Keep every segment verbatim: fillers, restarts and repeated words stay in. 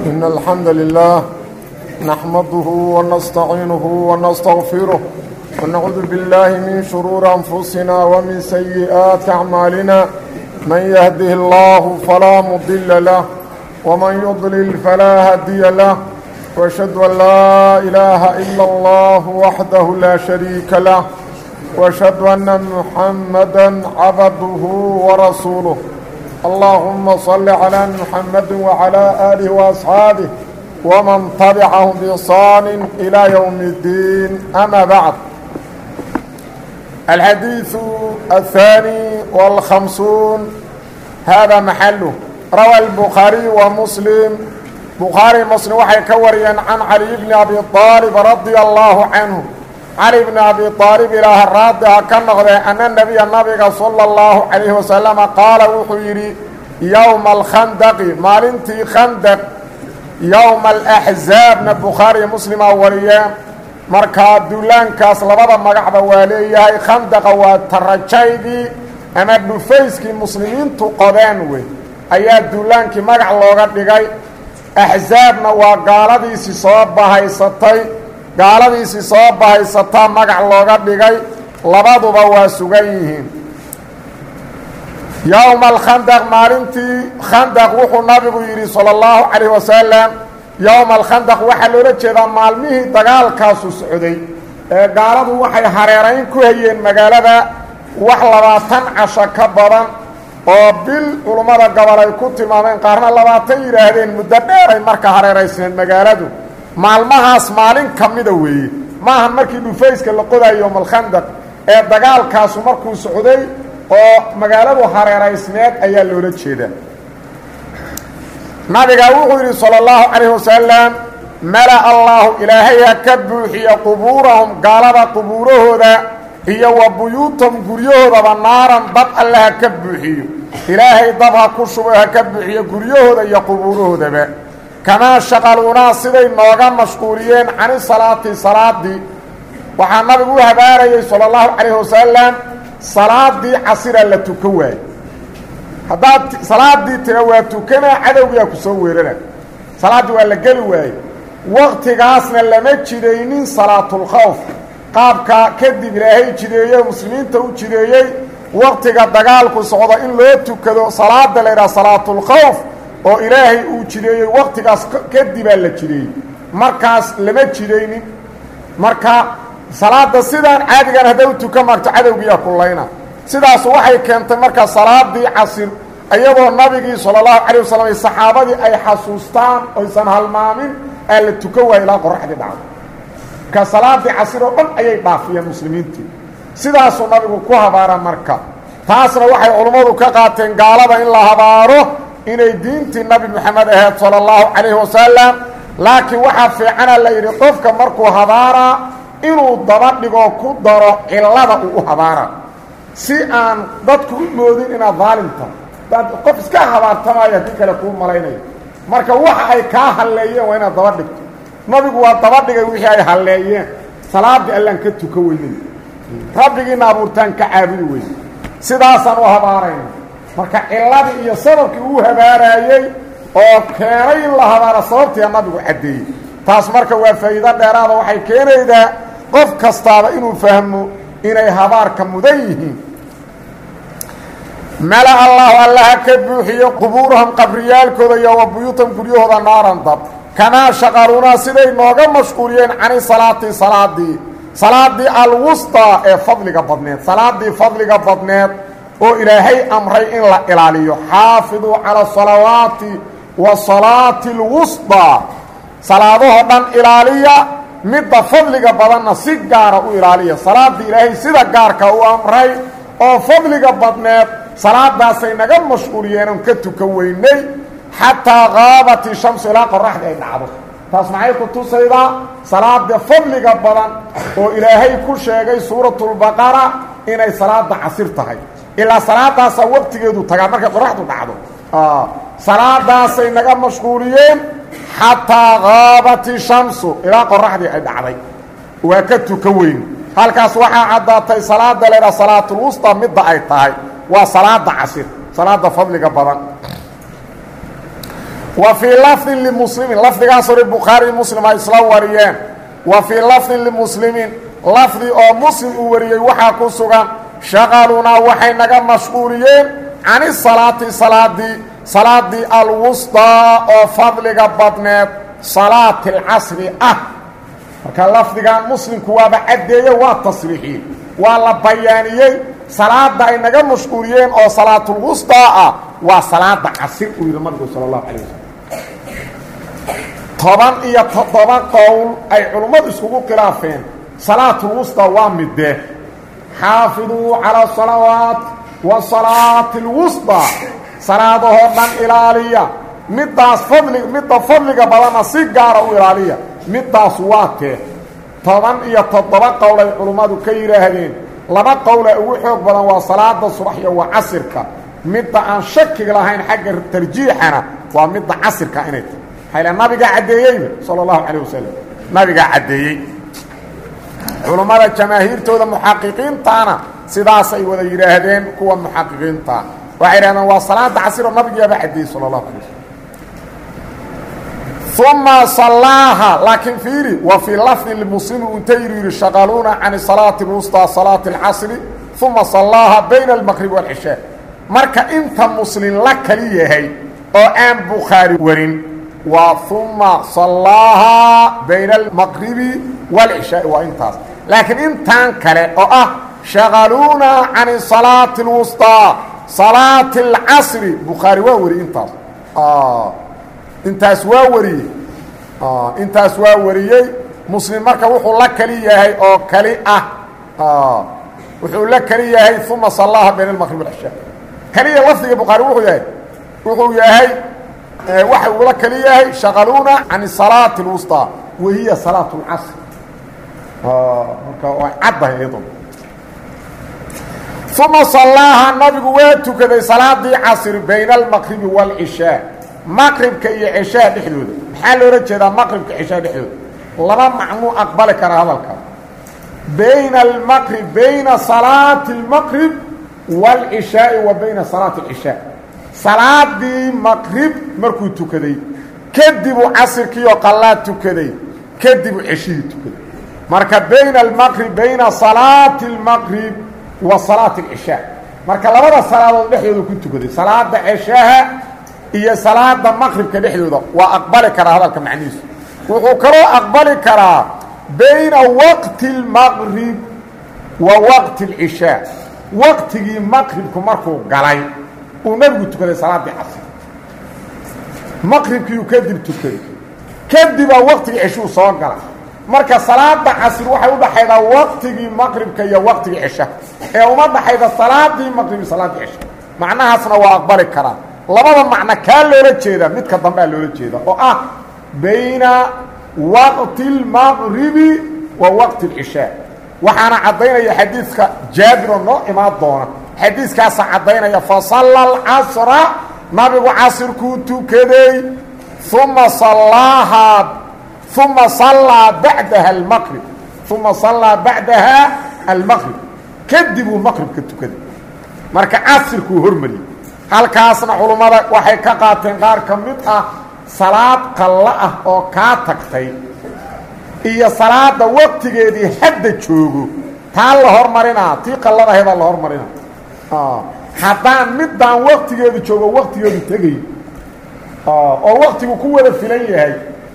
إن الحمد لله نحمده ونستعينه ونستغفره ونعوذ بالله من شرور أنفسنا ومن سيئات أعمالنا من يهده الله فلا مضل له ومن يضلل فلا هادي له وأشهد أن لا إله إلا الله وحده لا شريك له وأشهد أن محمدا عبده ورسوله اللهم صل على محمد وعلى آله وأصحابه ومن تبعهم بإحسان إلى يوم الدين أما بعد الحديث الثاني والخمسون هذا محله روى البخاري ومسلم بخاري مسلم وحي كوريا عن علي بن أبي طالب رضي الله عنه علي بن أبي طالب إله الراضي كان أن النبي النبي صلى الله عليه وسلم قال وحيري يوم الخندق مالنتي خندق يوم الأحزاب نبخاري مسلم أوليا مركا دولان كاس لبدا مقعب واليهي خندق وترجيدي أما دفيسكي مسلمين تقضانوي أيها دولان كي مقع لوغا ديغاي أحزابنا وقالدي سيصاب بهايستي gaaladiisii soo bahaysataa magac looga dhigay labaduba waa sugan yihiin yowma alkhandaq maalintii khandaq wuxuu nabigu yidhi sala allahu calayh wasalam yowma alkhandaq waxaa loola jeedaa maalmihii dagaalkaasu socday ee gaaladu waxay hareerayn ku hayeen magaalada wax labaatan casho ka badan oo bil culummada gobol ay ku tilmaameen qaarna labaatan yidhaahdeen muddo dheeray marka hareeraysneen magaaladu maalmahaas maalin ka mida weeye maahan markii dhufayska la qodayo yowmalkhandaq ee dagaalkaasu markuu socday oo magaaladu hareeraysneed ayaa loola jeedaa nabiga wuxuu yidhi sala allahu calayh wasalam mala allahu ilaahay ha ka buuxiyo qubuurahum gaalada qubuurahooda iyo wa buyuutahum guryahoodaba naaran dab alle ha ka buuxiyo ilaahay dab ha ku shubo ha ka buuxiyo guryahooda iyo qubuurahoodaba kamaa shaqaluunaa siday nooga mashquuliyeen cani salaati salaadii waxaa nabigu u habaarayay sala allahu calayh wasalam salaadii casira la tukan waaye haddaad salaadii tira waa tukanaa cadowgiyaa ku soo weerana salaaddii waa la geli waaye waqtigaasna lama jidaynin salaatulkhawf qaabka kadib ilaahay jideeyey muslimiinta u jideeyey waqtiga dagaalku socda in loo tukado salaada la yidhaha salaatulkhawf oo ilaahay uu jideeyey waqtigaas kadibaa la jideeyey markaas lama jidaynin marka salaada sidaan caadigan hadday u tukan maagto cadowgiiyaa kullayna sidaas waxay keentay marka salaadii casir iyadoo nabigii sala allahu calay wasalam iyo saxaabadii ay xasuustaan oysan halmaamin aa la tukan waaya ilaa qoraxdii dhacdo marka salaadii casir oo dhan ayay dhaafiyeen muslimiintii sidaasuu nabigu ku habaara marka taasna waxay culummadu ka qaateen gaalada in la habaaro inay diintii nabi moxamed ahayd sala allahu calayhi wasalam laakiin waxaa fiicana la yidhi qofka markuu habaaraa inuu daba dhigoo ku daro cillada uu u habaaraa si aan dadku u moodin inaad daalimta daad qof iska habaartamaayo haddii kale kuu malaynayo marka waxa ay kaa halleeyeen waa inaad daba dhigto nabigu waa daba dhigay wixii ay halleeyeen salaaddii allaan ka tuka weynay rabbigiina abuurtaan ka caabudi weyne sidaasaan u habaarayna marka cilladii iyo sababkii uu habaaraayey oo keenay in la habaaro sababtiia nabigu caddeeyey taas marka waa faa'iido dheeraada waxay keenaydaa qof kastaaba inuu fahmo inay habaarka mudan yihiin mala allahu allaha ka buuxiyo qubuurahum qabriyaalkooda iyo wa buyuutahum guryahooda naaran dab kamaa shaqaluunaa siday nooga mashquuliyeen cani salaati salaadii salaadii alwustaa ee fadliga badneed salaadii fadliga badneed oo ilaahay amray in la ilaaliyo xaafiduu cala salawaati wa salaati alwustaa salaadahoo dhan ilaaliya midda fadliga badanna si gaara u ilaaliya salaadii ilaahay sida gaarka u amray oo fadliga badneed salaadaasay naga mashquuliyeen oon ka tukan weynay xataa qaabati shamsu ilaa qoraxdii ay dhacdo taas maxay ku tusaydaa salaada fadliga badan oo ilaahay ku sheegay suuratulbaqara inay salaada casir tahay ilaa salaadaasaa waqtigeedu tagaa markay qoraxdu dhacdo salaadaasay naga mashquuliyeen xataa qaabati shamsu ilaa qoraxdii ay dhacday waa ka tuka weyn halkaas waxaa caddaatay salaada leedha salaatulwusta midda ay tahay waa salaada casir salaada fadliga badan وفي لفظ لمسلم لفظ قاصر البخاري مسلم اسلام وريان وفي لفظ لمسلم لفظ او مسلم وريي وحا كسغان شغلونا وحي نغا مشغولين عن الصلاه صلاه صلاه الوسطى او فضل بدنه صلاه العصر اه marka lafdigan muslimku waaba cadeeyay waa tasriixi waa la bayaaniyay salaada ay naga mashquuliyeen oo salaatul wusta ah waa salaada casr uu yiri nabiga sallallahu alayhi wasallam toban iyo todoba qowl ay culimadu isku khilaafeen salaatul wusta waa midde xaafidu ala salawat wa salaatul wusta salaadaha dhan ilaaliya midaas fadli midda fadliga badan si gaar ah u ilaaliya midaas waatee toban iyo toddoba qowl ay culimadu ka yiraahdeen laba qowl ugu xoog badan waa salaada subax iyo casirka midda aan shakiga lahayn xagga tarjiixana waa midda casirka inay hayla nabiga cadeeyay sallallahu alayhi wasallam nabiga cadeeyay culimada jamaahiirtooda muhaqiqiintaana sidaas ay wada yiraahdeen kuwa muhaqiqiinta waxay yiraahdeen waa salaada casir nabiga cadeeyay sallallahu alayhi wasallam ثم صلاها لكن فيري وفي لفظ المسلم انتيري شغلونا عن صلاة الوسطى صلاة العصر ثم صلاها بين المغرب والعشاء مركا انت مسلم لك ليهي او ام بخاري ورين وثم صلاها بين المغرب والعشاء وانتاز لكن انت كلا او اه شغلونا عن صلاة الوسطى صلاة العصر بخاري ووري انتاز اه intaas waa wariyay ah intaas waa wariyay muslim marka wuxuu la kali yahay oo kali ah ah wuxuu la kali yahay thumma sallaha bayna al-maghrib wal isha kali lafdiga bukhari wuxuu yahay wuxuu yahay waxa uu la kali yahay shaqaluna an salati al-wusta wa hiya salatu al-asr ah marka waa cadaydo thumma sallaha nabigu waa tukaday salaadii asr bayna al-maghrib wal isha مغرب كي عشاء دحدود حال رجدا مغرب كعشاء دحدود لما معنو اقبل كره هذلك بين المغرب بين صلاه المغرب والعشاء وبين صلاه العشاء صلاه دي مغرب مركو تكدي كدبوا عصر كيو قلات تكدي كدبوا عشاء تكدي مركب بين المغرب بين صلاه المغرب وصلاه العشاء مركب لبدا صلاه دحدود كنت تكدي صلاه العشاء هي صلاه المغرب كدحدوده واقبل كره هذا معنيس وهو كره اقبل كره بين وقت المغرب ووقت العشاء وقت المغرب كمركو غلاي ونبغي تكره صلاه العصر مغرب يكذب تكره كذب وقت العشاء سو غلا marka salaada asr waxa u dhaxayda waqtigi maghribka iyo waqtigi isha ee uma dhaxayda salaadii maghrib salaadii isha macnahaasna waa aqbali kara labada macna ka loola jeeda mid ka dambe loola jeeda oo ah bayna waqti al-maghrib wa waqti al-isha waxana cadeynaya xadiiska Jaabir oo imaad doona xadiiskaas cadeynaya fa sallal asra nabigu asrku tukaday thumma sallaha ثم صلى بعدها المغرب ثم صلى بعدها المغرب كدبوا المغرب كتكدب marka asirku hormari halkaasna culimada waxay ka qaateen qaar kamid ah salaad qalla ah oo ka tagtay iyo salaada waqtigeedii hadda joogo taa la hormarina tii qallada heeda la hormarina ah hadaan midaan waqtigeedu joogo waqtigeedu tagay ah oo waqtigu ku wada filan yahay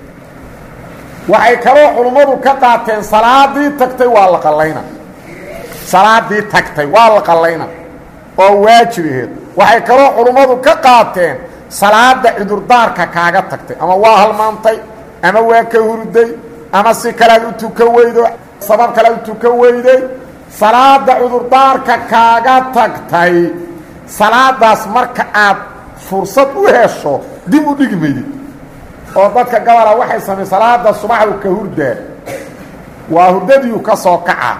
waxay kala culimadu ka qaateen salaadii tagtay waa la qalayna salaadii tagtay waa la qalayna oo waajibaheed waxay kala culimadu ka qaateen salaada cudurdaarka kaaga tagtay ama waa halmaantay ama waa ka hurday ama si kala u tuka weydo sabab kala u tuka weyday salaada cudurdaarka kaaga tagtay salaadaas marka aad fursad u hesho dib u dhigmeeyay oo dadka gabadha waxay sameeyay salaada subaxdu ka hurdaa waa hurdadii ka soo kaca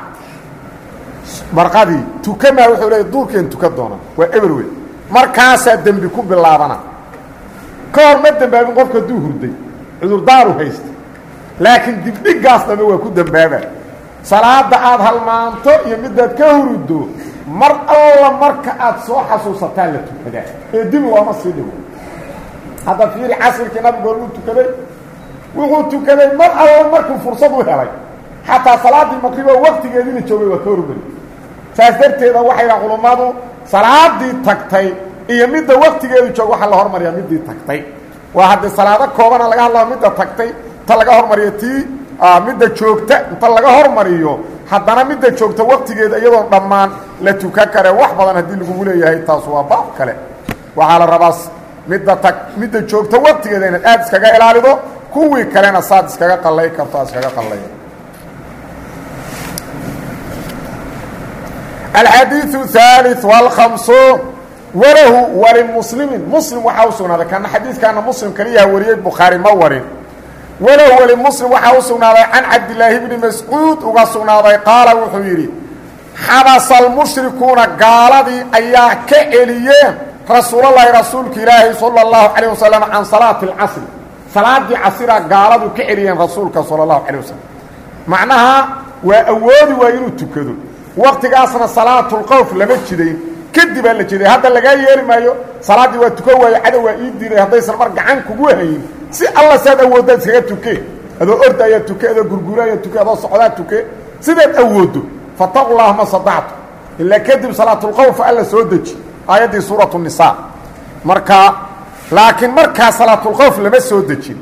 marqadii tukama wuxuu leeyahay duurkeen tuka doona waa everyway markaas dambi ku bilaabana koor ma dambaabin qofka duu hurday cudur daaru hayst laakiin dibdhigaasna waa ku dambaaba salaada aad halmaanto iyo midaad ka hurdo mar alla marka aad soo xasuusataa la tukada ee dib looma sii dhigo hadda fiiri casirkii nabigu uu tukaday wuxuu tukaday mar alla markuu fursad u helay xataa salaadii maqriba waqtigeedii joogay waa ka hormari saas darteeda waxay culimadu salaadii tagtay iyo midda waqtigeedu joog waxa la hormariyaa midii tagtay waa hadda salaado kooban laga hadlaa midda tagtay ta laga hormariyo tii midda joogta inta laga hormariyo haddana midda joogta waqtigeeda iyadoo dhammaan la tuka kare wax badan haddii lagu leeyahay taas waa baab kale waxaa la rabaa midda tag midda joogta waqtigeeda inaad aad iskaga ilaalido kuwii kalena saad iskaga qallay karto iskaga qallay الحديث الثالث والخمسون وله وللمسلم مسلم وحاوسنا هذا كان حديث كان مسلم كليه وريه البخاري ما ورين وله وللمسلم وحاوسنا عن عبد الله بن مسعود وقصنا قال وحيري حبس المشركون قالدي ايا كإليين رسول الله رسولك الله صلى الله عليه وسلم عن صلاة العصر صلاة دي عصيرة قالدي كإليين رسولك صلى الله عليه وسلم معناها وأولي وينو تكذو وقتigaasna salaatu الqawf lama jidayn kadib la jiday hadda laga yeeri maayo salaadi waa tuko way cadow waa ii diray hadaysan mar gacan kugu hayn si alla saad awoodo isaga tuke adoo ordaya tuke adoo gurguraya tuke adoo socda tuke sidaad awoodo fataqullah ma sadaqtu illa kadib salaatu الqawf alla soo daji aayadii suuratu الnisaa marka laakiin marka salaatu الqawf lama soo dajin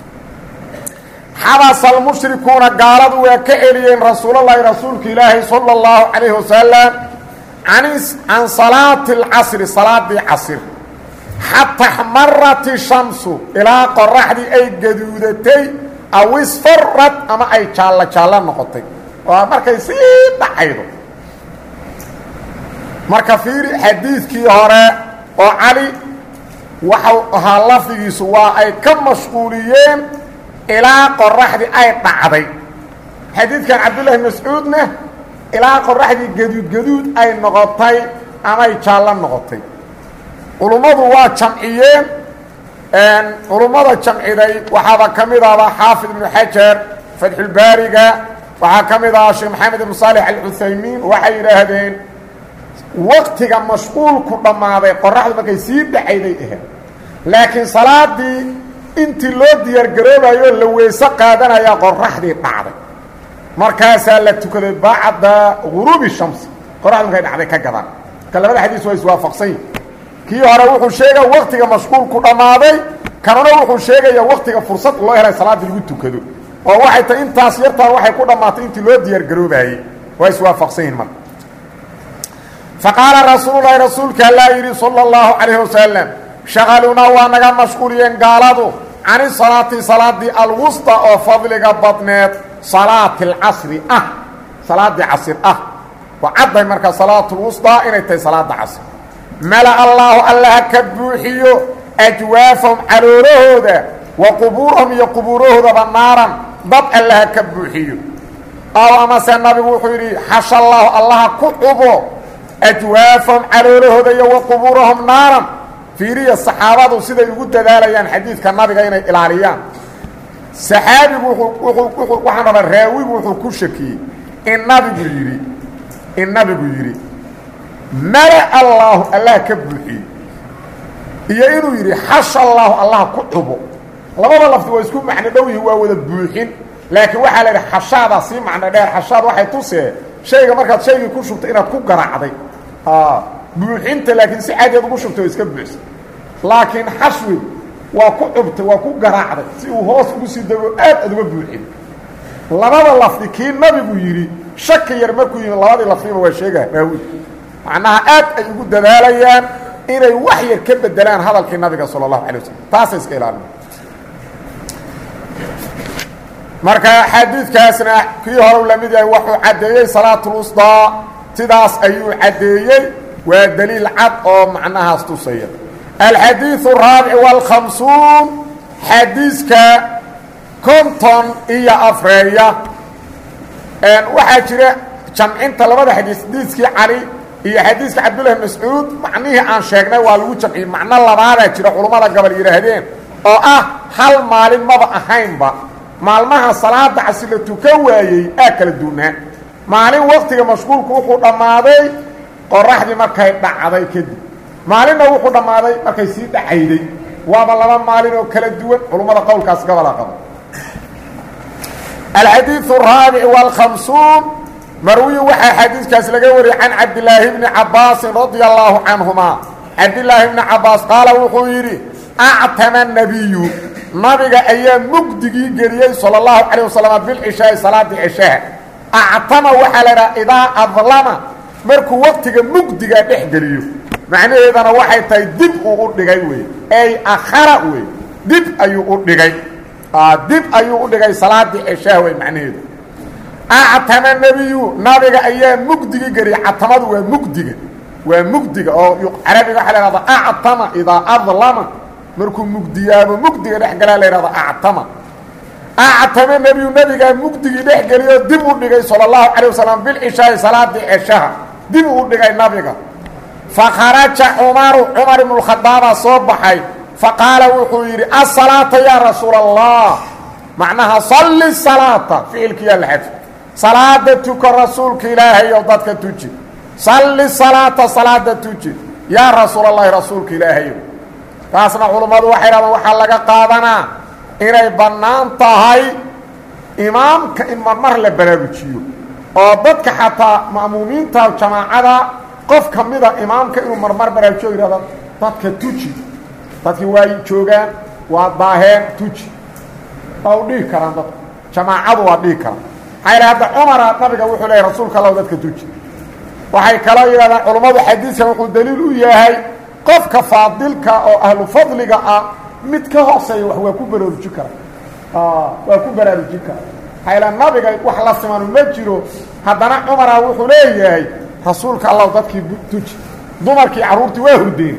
حبس المشركون قالوا وكأليين رسول الله رسولك إلهي صلى الله عليه وسلم عن عن صلاة العصر صلاة العصر حتى احمرت الشمس إلى قرحة أي جدودتي أو اصفرت أما أي شالة شالة نقطي ومركا يسيب دحيدو مركا فيري حديث كي هراء وعلي وحوها لفظي سواء أي كم مشغوليين إلى قرحدي أي طعدي حديث كان عبد الله مسعودنا إلى قرحدي جدود جدود أي نغطي أما يشالله نغطي علماء waa jamciyeen ان علماء jamciday waxa kamid ah حافظ بن حجر فتح الباري waxa kamid ah Sheikh Mohammed ibn Salih al-Uthaymeen waxa yiraahdeen waqtiga mashquul ku dhamaaday qoraxdu markay sii dhaxayday ah laakiin salaadii intii loo diyaar garoobayo la weeyso qaadanaya qoraxdii dhacday markaas la tukaday baacada ghurubi shams qoraxdu markay dhacday ka gadan kalabada xadiis way iswaafaqsan kii hore wuxuu sheegay waqtiga mashquul ku dhamaaday kanana wuxuu sheegay waqtiga fursad loo helay salaadii lagu tukado oo waxay ta intaas yartaan waxay ku dhamaatay intii loo diyaar garoobayay way iswaafaqsan mar فقال رسول الله رسولك الله صلى الله عليه وسلم شغلنا وانا مشغولين قالوا عن الصلاة صلاة الوسطى او فضلك بطنات صلاة العصر اه صلاة العصر اه وعد مركز صلاة الوسطى انتي صلاة العصر ملأ الله الله كبوحيو اجوافهم علوله وقبورهم يقبروه بالنارا ضب الله كبوحيو او اما سنبي وحيري حش الله الله كعبو اجوافهم علوله وقبورهم نارا فيري الصحابه سيده يقول داليان حديث كان نبي اني الاليان صحابي وحنا الراوي وحو كشكي النبي يري النبي يري ملأ الله الله كبحي يا انه يري حش الله الله كعبو لبدا لفظ waa isku macna dhow yahay waa wada buuxin laakiin waxa la yiraahdaa xashaada si macna dheer xashaad waxay tusee shayga markaad shayga ku shubto inaad ku garaacday ah buuxinta laakiin si caadi aad ugu shubto iska buuxsan laakiin xashwi waa ku cubta waa ku garaacday si uu hoos ugu sii dago aad aad uga buuxin labada lafdi kii nabigu yiri shak yar markuu yiri labada lafdiba waa sheegaa raawi macnaha aad ay ugu dadaalayaan inay wax yar ka bedelaan hadalkii nabiga sallallahu alayhi wasallam taas iska ilaalin marka xadiidkaasna kii hore la mid yahay wuxuu cadeeyay salaatul wusta sidaas ayuu cadeeyay waa daliil cad oo macnahaas tusaya الحديث الرابع والخمسون حديثك كنتم إيا أفريا ان وحاجرة جمعين طلبات حديث حديثك علي إيا حديثك عبد الله مسعود معنيه عن شيخنا والو جمعين معنى الله بارا جرى علماء قبل يرهدين او اه حال مالين مبا احين با مالمها صلاة عسلة تكوهي اكل الدونها مالين وقتك مشغول كوخو دماضي قرح دي مركا يدعضي كده مالين وقو دماضي مركا يسيد عيدي waaba laba maalin oo kala duwan culimmada qowlkaas gobol qaba الحديث الرابع والخمسون مروي وحا حديث كاس لغا وري عن عبد الله بن عباس رضي الله عنهما عبد الله بن عباس قال وحو يري اعتم النبي نبي ايام مقدغي غريي صلى الله عليه وسلم بالعشاء صلاه العشاء اعتم وحلرا اذا اظلم markuu waqtiga mugdiga dhex galiyo macnaheedana waxay tahay dib uu u dhigay way ay akhara way dib ayuu u dhigay dib ayuu u dhigay salaadii ishaa way macnaheedu aatama nabiyu nabiga ayaa mugdiga gariy atamadu waa mugdiga waa mugdiga oo arabiga waxa la yiraahdaa aatama ida adlama markuu mugdiyaabo mugdiga dhex galaa la yiraahdaa aatama aatama nabiyu nabiga mugdiga dhex galiyo dib u dhigay sallallahu alayhi wasallam bil ishaa salaadii ishaa dib u dhigay nabiga fa kharaja umar umar ibn al-khattab soobaxay فقال وحيري الصلاة يا رسول الله معناها صلي الصلاة في الكيال الحفظ صلاة تك رسولك إلهي وضدك تجي صلي الصلاة صلاة تجي يا رسول الله رسولك إلهي فاسنا علماء وحيرا وحلق قادنا إني بنان طهي إمامك إما مر لبلاوشيو وضدك حتى مأمومين تاو جماعة قف كميدا إمامك إنو مرمر بلاوشيو ضدك تجي dadkii waa joogaan waa daaheen tuji oo dhig karaan dad jamaacadu waa dhig karaan hayra hada umar nabiga wuxuu leeyahay rasuulka Allah dadka tuji waxay kala yiraahdaan culimadu xadiiska wuxuu daliil u yahay qofka faadilka oo ahlu fadliga ah mid ka hooseeyo wax waa ku baraarujin kara ah waa ku baraarujin kara hayla nabiga wax la simaanu ma jiro hadana umar wuxuu leeyahay rasuulka Allah dadkii tuji dumarkii caruurtii waa hurdeen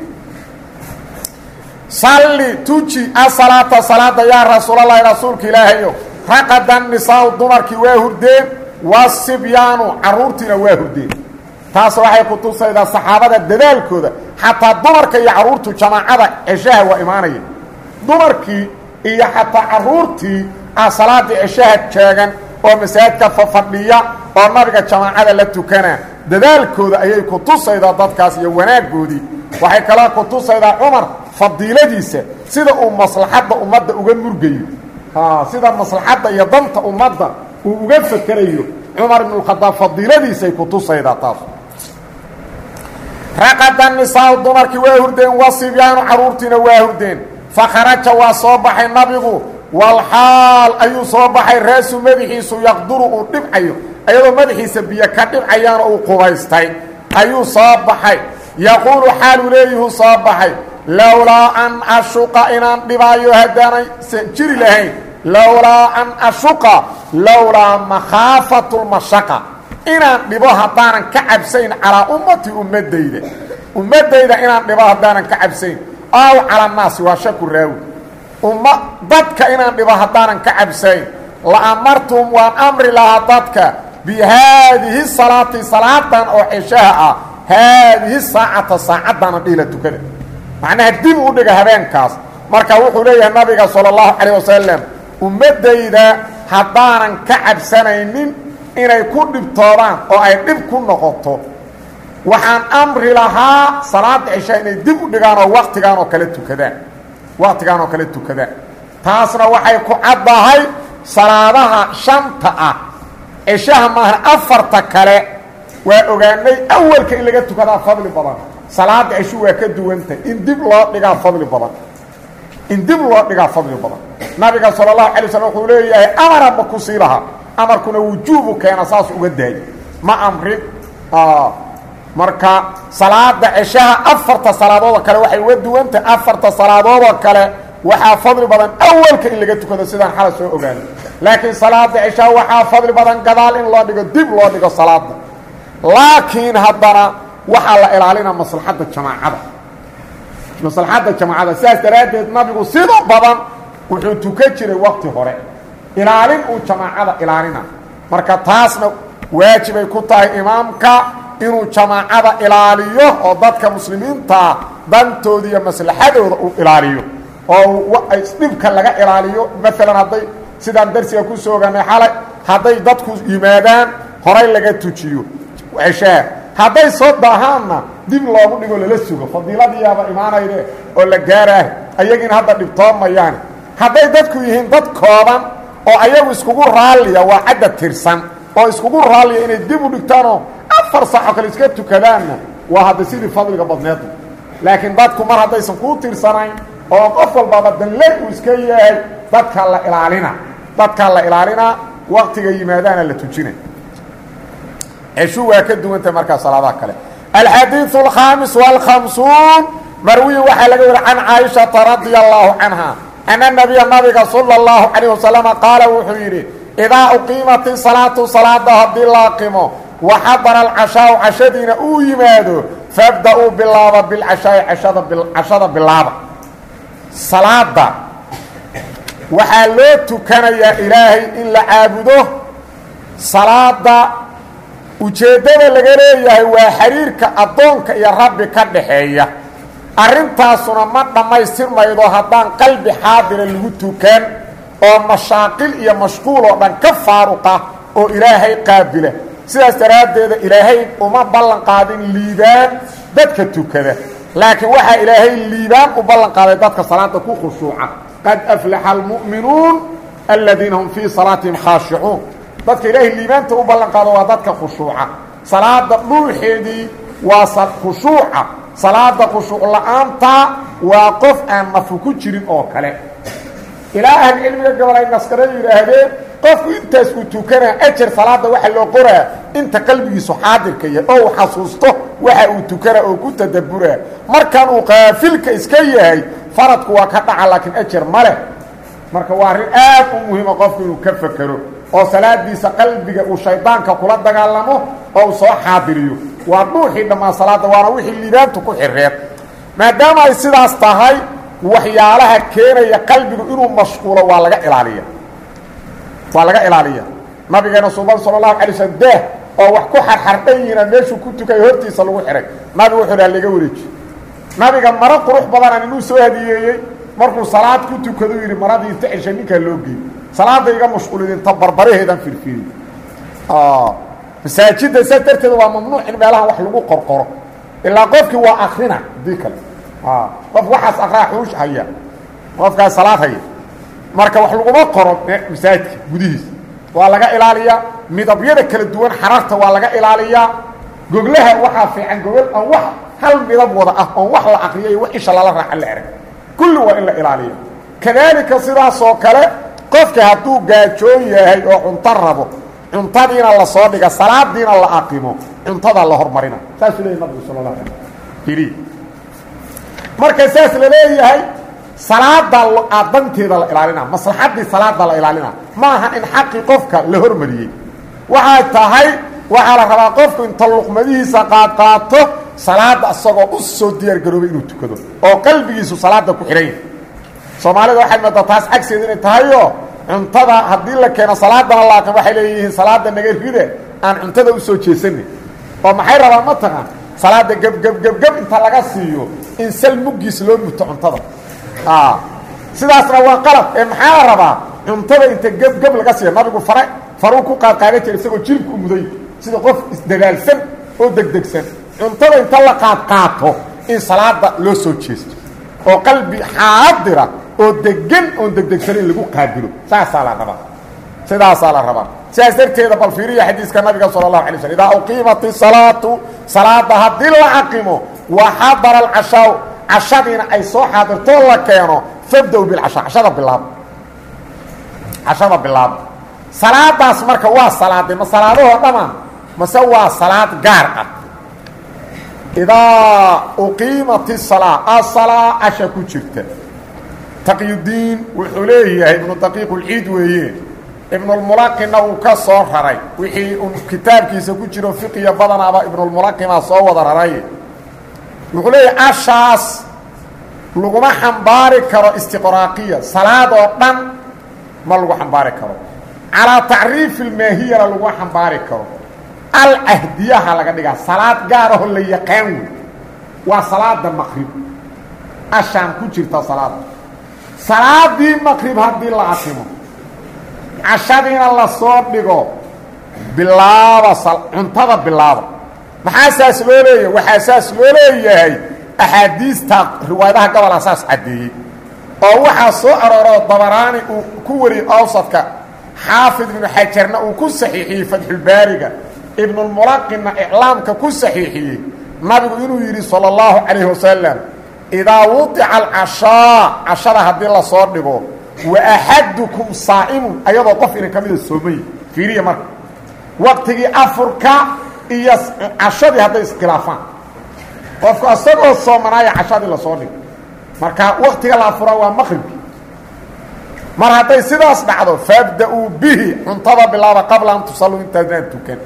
صلي توجي الصلاة صلاة يا رسول الله رسولك إلهي فقد النساء دمرك واهردين والصبيان عرورتنا واهردين تاسو waxay ku tusayda saxaabada dadaalkooda hatta dumarka iyo caruurtu jamaacada ishaa waa iimaanayeen dumarkii iyo hatta caruurtii a salaada ishaa taagan oo masaajidka fadhiya oo nabiga jamaacada la tukana dadaalkooda ayay ku tusayda dadkaas iyo wanaagoodii waxay kala ku tusayda Umar fadiladiisa sida uu maslaxada umada uga murgayo ha sida maslaxada iyo danta umada uu uga fakarayo Umar ibn al-Khattab fadiladiisa ku tusayda taas raqad an-nisaa dumarkii waa hurdeen wasibiyaan caruurtina waa hurdeen fa kharaja wa sabahay nabigu wal hal ayu sabahay raasu madaxiisu yaqduru u dhibcayo ayadoo madaxiisa biyo ka dhibcayaan oo qubaystay ayu sabahay yaqulu halu leeyahu sabahay لولا أن أشق إن دبايو هدانا سنجري لهين لولا أن أشق لولا مخافة المشقة إن دبا هدانا كعبسين على أمتي أمت ديدة أمت ديدة إن دبا هدانا كعبسين أو على الناس وشكر راوي أمت ضدك إن دبا هدانا كعبسين لأمرتم وأن أمر لها ضدك بهذه الصلاة صلاة أو عشاء هذه الساعة ساعة نبيلة كده معناها دين ودغ habeenkaas marka wuxuu leeyahay nabiga sallallahu alayhi wasallam ummadayda hadaanan ka cabsanaynin inay ku dhibtoodaan oo ay dhib ku noqoto waxaan amri lahaa salaada isha inay dib u dhigaan oo waqtigan oo kala tukadaan waqtigan oo kala tukadaan taasna waxay ku cadahay salaadaha shanta ah isha ma afarta kale waa ogaanay awalka in laga tukada fadli badan salaad ishu waa ka duwanta in dib loo dhigaa fadli badan in dib loo dhigaa fadli badan nabiga sallallahu alayhi wasallam wuxuu leeyahay amara bakusilaha amarkuna wujubu keena saas uga daay ma amri ah marka salaada isha afarta salaadood kale waxay uga duwanta afarta salaadood kale waxa fadli badan awalka in laga tukado sidaan xal soo ogaan laakiin salaada isha waxa fadli badan gadaal in loo dhigo dib loo dhigo salaada laakiin haddana waxa la ilaalina maslaxada jamaacada maslaxada jamaacada saas daraadeed nabigu sidoo badan wuxuu tukan jiray waqti hore ilaalin uu jamaacada ilaalina marka taasna waajib ay ku tahay imaamka inuu jamaacada ilaaliyo oo dadka muslimiinta dantooda iyo maslaxadooda uu ilaaliyo oo ay dhibka laga ilaaliyo mesela haday sidaan darsiga ku soo ogaanay xalay haday dadku yimaadaan horay laga tujiyo عشاء هذا صوت دهانا دب لوgu dhigo la sugo fadiiladiyaaba iimaanayde oo la gaaray ayagiina hadda dhibtoomayaan hadday dadku yihiin dad kooban oo ayagu iskugu raalliya waa cadda tirsan oo iskugu raalliya inay dib u dhigtaanoo afar saac oo kale iska tukadaanna waa hadda sidii fadliga badneedna laakiin dadku mar haddaysan kuu tirsanayn oo qof walbaba danle uu iska yahay dadkaa la ilaalina dadkaa la ilaalinaa waqtiga yimaadaana la tujina ceshu waa ka duwantay markaa salaadaha kale alxadiiثu alkhaamis wاlkhamsuun marwiyi waxaa laga wari can caaishata radia allahu canha ana nabiya nabiga sala اllahu calayh wasalama qaala wuxuu yidhi idaa uqiimat isalaatu salaada haddii la aqimo waxadara alcashaau cashadiina uu yimaado fabda-uu bilaaba bilcashaa'i ashada cashada bilaaba salaada waxaa loo tukanayaa ilaahay in la caabudo salaada ujeeddada laga leeyahay waa xiriirka addoonka iyo rabbi ka dhaxeeya arrintaasuna ma dhammaystirmaydo haddaan qalbi xaadira lagu tukan oo mashaaqil iyo mashquul oo dhan ka faaruqa oo ilaahay qaabila sidaas daraaddeeda ilaahay uma ballan qaadin liibaan dadka tukada laakiin waxaa ilaahay liibaan u ballan qaaday dadka salaada ku khushuuca qad aflaxa almu'minuun aladiina hum fii salaatihim khaashicuun dadka ilaahay liibaanta u ballan qaado waa dadka khushuuca salaada dhuuxeedii waa khushuuca salaada khushuuc la-aanta waa qof aan nafu ku jirin oo kale ilaa ahli cilmiga gobol ay naskarada yidhaahdeen qofku intaas uu tukanaa ajar salaada waxa loo qoraa inta qalbigiisu xaadirka yahay oo uu xasuusto waxa uu tukanaa oo ku tadabburaa markaan uu qaafilka iska yahay faradku waa ka dhaca laakiin ajar ma leh marka waa arrin aad u muhiima qofku inuu ka fekero oo salaadiisa qalbiga uu shaydaanka kula dagaalamo oo uu soo xaadiriyo waa dhuuxii dhammaan salaada waana wixii liibaantu ku xireed maadaama ay sidaas tahay waxyaalaha keenaya qalbigu inuu mashquulo waa laga ilaaliya waa laga ilaaliya nabigeena suuban sala allahu alay slm deeh oo wax ku xarxardhan yihiina meeshuu ku tukay hortiisa lagu xihay nabigu wuxuu dhaha laga wareeji nabiga maro qurux badanaan inuu soo hadiyeeyey markuu salaad ku tukadu yidhi maradii inta cesha ninkaa loo geey salaada iga mashquulid inta barbaraheedan firfiriy masaajidda saa darteeda waa mamnuuc in meelahan wax lagu qorqoro ilaa qofkii waa akrina hadii kale qof waxaas akraa xuush haya qofkaas salaad haya marka wax laguma qoro masaajidka gudihiisa waa laga ilaaliyaa midabyada kala duwan xararta waa laga ilaaliyaa goglaha waxaa fiican gogol aan wax hal midab wada ah oon wax la akriyay wax isha lala raaca la erag kulli waa in la ilaaliyo kadaalika sidaas oo kale qofka hadduu gaajoon yahay oo cunto rabo cuntadiina la soo dhiga salaadiina la aqimo cuntada la hormarina saasuu leeyahy nabigu sala allah alay hiri marka saas la leeyahay salaada aadanteeda la ilaalina maslaxadii salaada la ilaalina ma aha in xaqi qofka la hormariyay waxa tahay waxa la rabaa qofku inta luqmadiisa qaad qaato salaada asagoo u soo diyaar garoobay inuu tukado oo qalbigiisu salaada ku xiran yahay Soomaalida waxay mada taas agseed inay tahayo cuntada hadii la keeno salaadana la aqoon waxay leeyihiin salaada naga ride aan cuntada u soo jeesanay oo maxay rabaan ma taqaan salaada gab gab gab gab inta laga siiyo in sal mugis loo muto cuntada ah sidaasna waa qalad ee maxaa rabaa cuntada inta gab gab laga siiyo nabigu faray faru ku qaad qaaday jiray isagoo jilku muday sida qof isdagaalsan oo degdegsan cuntada inta la qaad qaato in salaada loo soo jeesto oo qalbi xaadira oo degan oo degdegsan in lagu qaabilo saasa la rabaa sidaasa la rabaa sidaas darteeda bal fiiriya xadiiska nabiga sallallahu alayhi wasallam idaa uqiimati salatu salada hadii la aqimo wa hadara al-ashaa ashadina ay soo xaadirto la keeno fabdo bil ashaa ashada bilaab ashada bilaab salaadaas marka waa salaade ma salaadaha dhama ma waa salaad gaar ah idaa uqiimati salaa as-salaa asha ku jirta taqyuddin wuxuu leeyahay ibnu daqiiq al-ciid weeye ibn al-mulaqina uu ka soo raray wixii uu kitaabkiisa ku jiro fiqiya badanaaba ibn al-mulaqina soo wada raray wuxuu leeyahay ashaas laguma xambaari karo istiqraaqiya salaad oo dhan ma lagu xambaari karo ala ta'riif al-mahiyya lagu xambaari karo al-ahdiyaha laga dhigaa salaad gaar ah oo la yaqaan waa salaada maghrib ashaan ku jirta salaad salaadii maghrib hadii la aqimo ashadina la soo dhigo bilaaba cuntada bilaaba maxaa saas loo leeyahay waxa saas loo leeyahay ahadiista riwaayadaha gobol asaas cadeeyay oo waxaa soo arooroo dabaraani uu ku wariyey awsadka xaafid ibnu xajarna uu ku saxiixiyey fatxulbaariga ibnulmulaqinna iclaamka ku saxiixiyey nabigu inuu yidhi sala allahu calayhi wasalam idaa wudica alcashaa cashada haddii lasoo dhigo wa axadukum saa'imun ayadoo qof inan ka mida soomay fiiriya marka waqtigii afurka iyo cashadii hadday iskhilaafaan qofku isagoo soomanaaya cashadii lasoo dhigo marka waqtiga la afuraa waa maqribkii mar hadday sidaas dhacdo faabda-uu bihi cuntada bilaaba qabla an tusalluu intaadaan tukan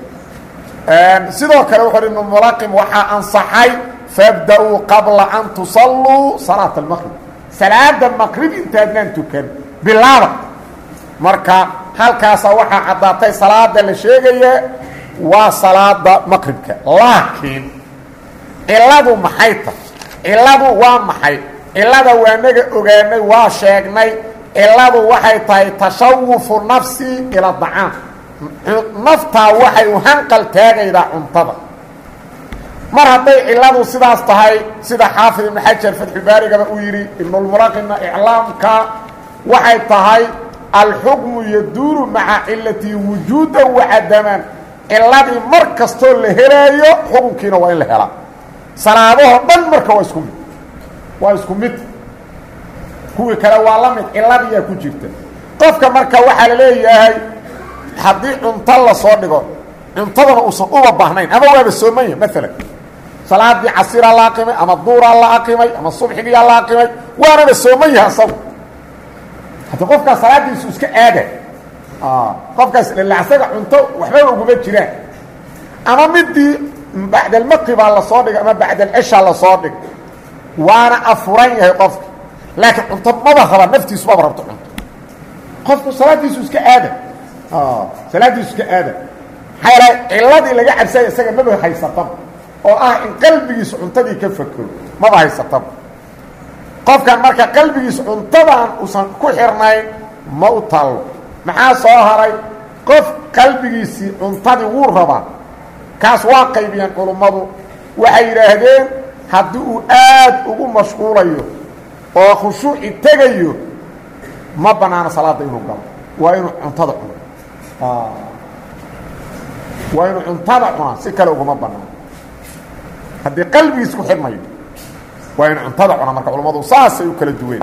sidoo kale wuxuu ibnu mulaqim waxaa ansaxay faabda-uu qabla an tusalluu salaata almaqrib salaada maqrib intaadnaan tukan bilaaba marka halkaasa waxaa caddaatay salaada la sheegaya waa salaada maqribka laakiin ciladu maxay tahay ciladu waa maxay cilada waanaga ogaanay waa sheegnay ciladu waxay tahay tashawufu nafsi ila dacaam naftaa waxay u hanqal taagaydaa cuntada mar hadday ciladu sidaas tahay sida xaafid ibnu xajar fatxubaarigaba uu yidhi ibnulmulaqina iclaamka waxay tahay alxukmu yaduuru maca cilatii wujuudan wacadaman ciladii mar kastoo la helaayo xukunkiina waa in la helaa salaadahoo dhan marka waa isku mid waa isku mid kuwii kale waa la mid ciladiyaa ku jirta qofka marka waxaa la leeyahay haddii cunto lasoo dhigo cuntadana uusan uba baahnayn ama waaba soomanya maalan salaadii casiraa la aqimay ama duuraa la aqimay ama subxigiyaa la aqimay waanaba sooman yaha asagu hadda qofkaas salaadiisu iska aada qofkaas lalasaga cunto waxbaba uguma jiraan ama midii bacd almaqribaa lasoo dhigay ama bacd alcishaa lasoo dhig waana afuran yahay qofka laakiin cunto maba raba naftiisu maba rabto cunto qofku salaadiisu iska aada salaadiisu iska aada maxaa yaala ciladii laga cabsaya isaga maba haysataba oo ah in qalbigiisu cuntadii ka fakero maba haysataba qofkan marka qalbigiisu cuntadan uusan ku xirnayn ma u taallo maxaa soo haray qof qalbigiisii cuntadii wuu rabaa kaas waa qaybiyeen culummadu waxay yidhaahdeen haddii uu aad ugu mashquulayo oo khushuuci tegayo ma bannaano salaadda inuu galo waa inuu cuntada cuno waa inuu cuntada cunaa si kale uguma bannaano haddii qalbigiis ku xidhmayo waa inuu cuntada cunaa marka culummadu saasay u kala duween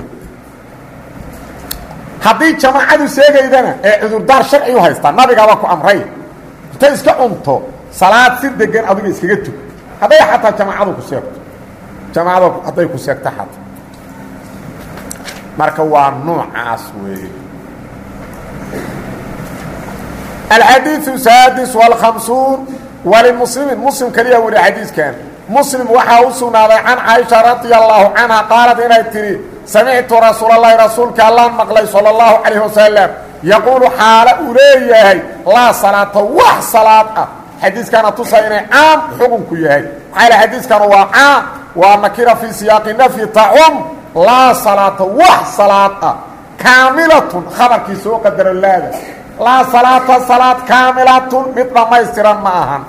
haddii jamaacadu seegaydana ee cudurdaar sharci u haystaa nabigaabaa ku amray intay iska cunto salaad si degan adiga iskaga tug hadday xataa jamaacadu ku seegto jamaacada hadday ku seegto xataa marka waa noocaas weeye alxadiiثu saadis wاlkhamsuun walimuslimin muslim keliya weli xadiiskan muslim waxaa u sugnaaday can caaisha radia allahu canha qaalad inay tihi samictu rasuul اlahi rasuulka allaan maqlay salى اllahu calayh wasalam yaquulu xaalo uu leeyahay laa salaata wax salaad ah xadiiskana tusa inay caam xukunku yahay maxaa yal xadiiskanu waa caam waa nakira fii siyaaqi nafyi tacum laa salaata wax salaad ah kaamilatun khabarkii soo qadaro laada laa salaata salaad kaamilatun mid dhammaystiran ma ahan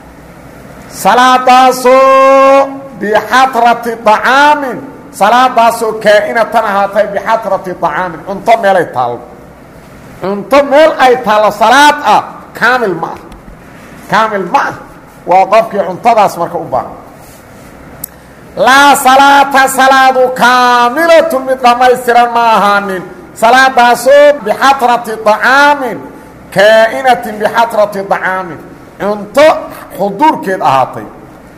salaadaasoo bixatrati طacaamin salaadaasoo kaa'inatan ahaatay bixatrati طacaamin cunto meelay taallo cunto meel ay taallo salaad ah kaamil ma ah kaamil ma ah waa qofkii cuntadaas marka u baahan laa salaata salaadu kaamilatun mid dhammaystiran ma ahaanin salaadaasoo bixatrati طacaamin kaa'inatin bixatrati طacaamin cunto xuduurkeed ahaatay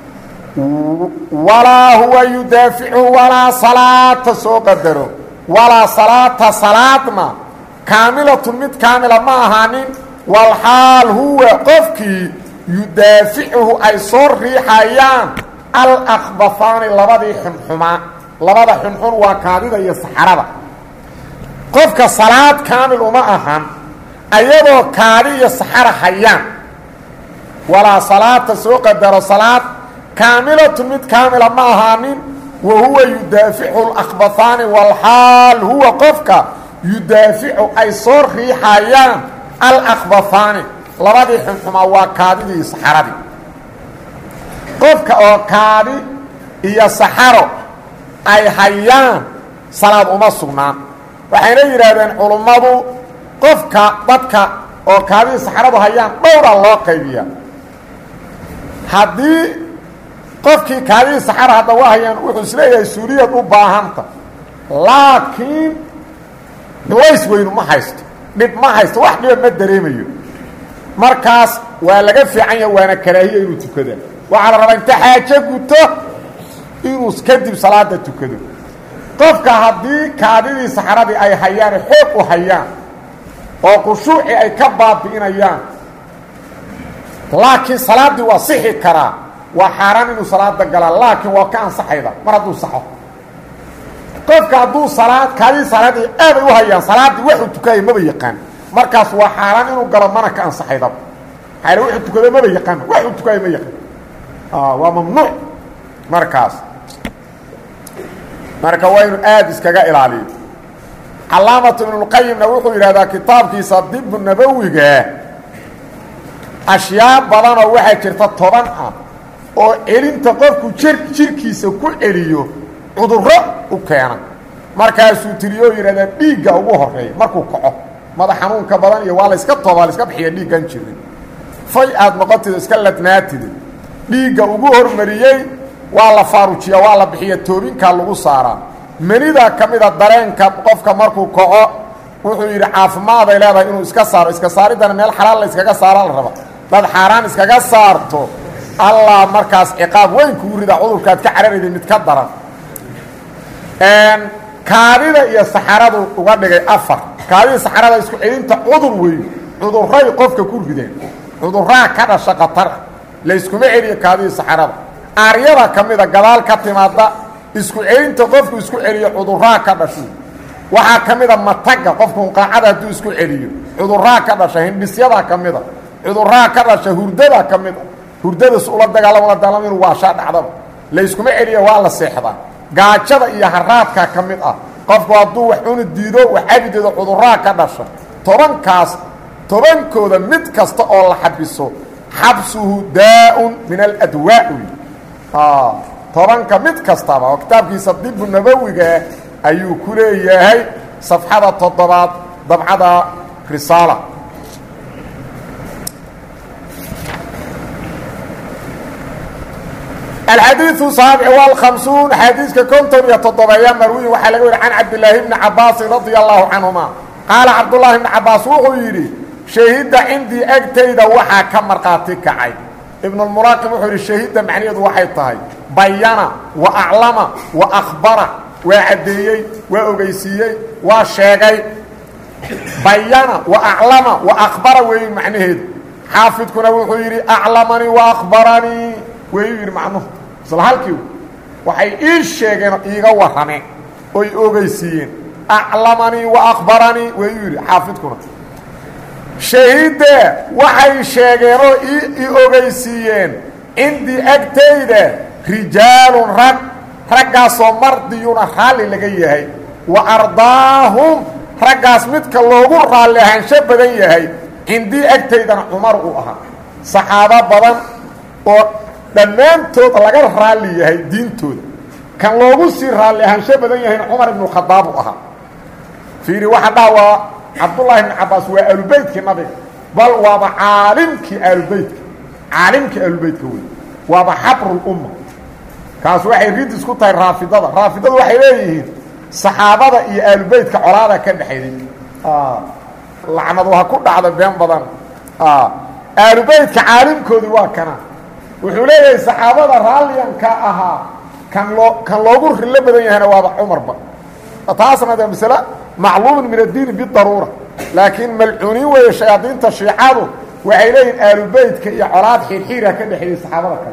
walaa huwa yudaaficu walaa salaata soo qadaro walaa salaata salaadna kaamilatun mid kaamila ma ahaanin walxaal huwa qofkii yudaaficuhu ay soo riixayaan alakbafaani labadii xunxumaa labada xunxun waa kaadida iyo saxarada qofka salaad kaamil uma ahan ayadoo kaadi iyo saxara hayaan walaa salaata soo qadaro salaad kaamilatun mid kaamila ma ahaanin wa huwa yudaaficu alakbafaani walxaal huwa qofka yudaaficu ay soo riixayaan alakbafaani labadii xunxumaa waa kaadidii iyo saxaradii qofka oo kaadi iyo saxaro ay hayaan salaad uma sugnaan waxayna yidhaahdeen culummadu qofka dadka oo kaadii saxaradu hayaan dhowra loo qaybiya haddii qofkii kaadii saxara hadda waa hayaan wuxuu isleeyahay suuriyad u baahanta laakiin culays weynu ma haysto dhib ma haysto wax dhiba ma dareemayo markaas waa laga fiican yaha waana karaahiya inuu tukada waxaa la rabaa inta xaajo guto inuu kadib salaada tukado qofka haddii kaadidii saxaradii ay hayaan xoog u hayaan oo khushuuci ay ka baabi'inayaan laakiin salaaddii waa sixi karaa waa xaaraan inuu salaada galaa laakiin waa ka ansaxayda mar hadduu saxo qofka hadduu salaad kaadii salaadii aaday u hayaan salaaddii waxuu tukaya maba yaqaan markaas waa xaaraan inuu galo mana ka ansaxaydaba xaala wuxuu tukado maba yaqaan waxuu tukaya ma yaqaan waa mamnuuc markaas marka waa inu aada iskaga ilaaliyo calaamatu ibnulqayimna wuxuu yidhahdaa kitaabkiisa dibu nabowiga ashyaa badanoo waxaa jirta toban ah oo celinta qofku jir jirkiisa ku celiyo cudurro u keena markaasuu tiriyo yidhahdaa dhiigga ugu horeeya markuu kaco madax xanuunka badan iyo waa la yska toobaa la iska bixiya dhiiggan jirin fay aad noqotid iska ladnaatide dhiigga ugu hormariyey waa la faarujiyaa waa la bixiya toobinkaa lagu saaraa menida ka mida dareenka qofka markuu kaco wuxuu yidhi caafimaaday leedahay inuu iska saaro iska saariddana meel xalaal la iskaga saara la raba dad xaaraan iskaga saarto allah markaas ciqaab weyn kugu rida cudurkaad ka cararayday mid ka daran kaadida iyo saxaradu uga dhigay afar kaadida saxarada isku celinta cudur weyn cudurray qofka ku rideen cudurraa ka dhasha khatar layskuma celiyo kaadida saxarada aaryada ka mida gadaal ka timaada isku celinta qofku isku celiyo cudurraa ka dhasho waxaa ka mida matagga qofku unqaacada hadduu isku celiyo cudurraa ka dhasha hindhisyada ka mida cudurraa ka dhasha hurdada ka mida hurdadas ula dagaalamo la dagaalamo inuu waashaa dhacdaba layskuma celiyo waa la seexdaa gaajada iyo haraadka ka mid ah qofku hadduu wax cuni diido wax cabideedo cudurraa ka dhasha tobankaas tobankooda mid kasta oo la xabiso xabsuhu daa-un min aladwaa tobanka mid kastaba oo kitaabkiisa dibu nabowiga ayuu ku leeyahay safxada toddobaad dabcada risaala الحديث السابع والخمسون حديث كنتم يتضبيا مروي وحلقوا عن عبد الله بن عباس رضي الله عنهما قال عبد الله بن عباس وغيري شهيد عندي أجتيد وحا كمرقاتك عي ابن المراقب وحير الشهيد معنيه وحي طهي بيانا وأعلم وأخبر وعديي وأغيسيي وشاقي بيانا وأعلم وأخبر وي معنيه حافظ كنا وحيري أعلمني وأخبرني ويير معنه صلحالكيو waxay ii sheegeen iiga warrameen oo ay ogeysiiyeen a'lamani wa akhbarani wayiri xaafidkuna shahida waxay sheegeen oo ii ogeysiiyeen indi agtayda rijaalun rag raggaasoo mardiyuna raalli laga yahay wa ardaahum raggaas midka loogu raalli ahaansho badan yahay indi agtaydana cumar u ahaa saxaaba badan oo dhammaantood laga raalli yahay diintooda kan loogu sii raalli ahaansho badan yahayna cumar ibnu khadaab u ahaa fiiri waxa dhaha waa cabdullaahi ibnu cabbaas waa aalubeytkii nabiga bal waaba caalimkii aalubeytka caalimkii aalubeytka wey waaba xabrulumma kaas waxay ridis ku tahay raafidada raafidadu waxay leeyihiin saxaabada iyo aalubeytka colaada ka dhexayday lacnadu ha ku dhacda been badan aalubeytka caalimkoodii waa kana wuxuu leeyahay saxaabada raalliyanka ahaa kan loo kan loogu rilo badan yahayna waaba cumarba taasna de masale macluumun min addiini bidaruura laakiin malcuuniin weeye shayaadiinta shiicadu waxay leeyihin aalubeytka iyo colaad xiirxiira ka dhexeeyey saxaabada kale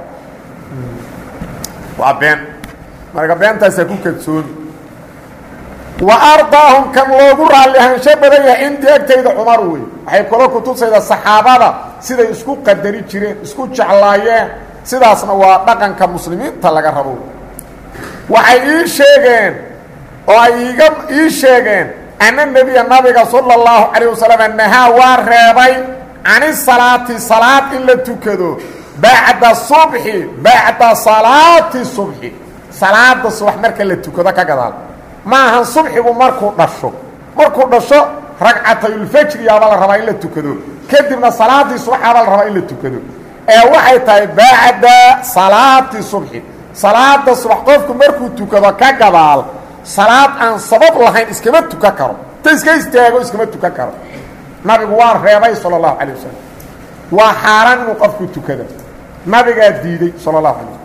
waa been marka beentaasaa ku kadsoomi wa ardaahum kan loogu raalli ahaansho badan yahay intii agtayda cumar wey waxay kalo kutusayda saxaabada siday isku qadari jireen isku jeclaayeen sidaasna waa dhaqanka muslimiinta laga rabo waxay ii sheegeen oo ay iiga ii sheegeen anna nebiya nabiga sala allahu calayh wasalam nahaa waa reebay cani salaati salaad in la tukado bacda subxi bacda salaati subxi salaada subax marka la tukado ka gadaal maahan subxigu markuu dhasho markuu dhasho ragcatayulfajri yaaba la rabaa in la tukado kadibna salaadii subaxaaba la rabaa in la tukado ee waxay tahay bacda salaati subxi salaada subax qofku markuu tukado ka gadaal salaad aan sabab lahayn iskama tukan karo ta iska istaago iskama tukan karo nabigu waa reebay sala allahu calayh wasalam waa xaaraan inuu qofku tukado nabigaa diiday sala allahu calayh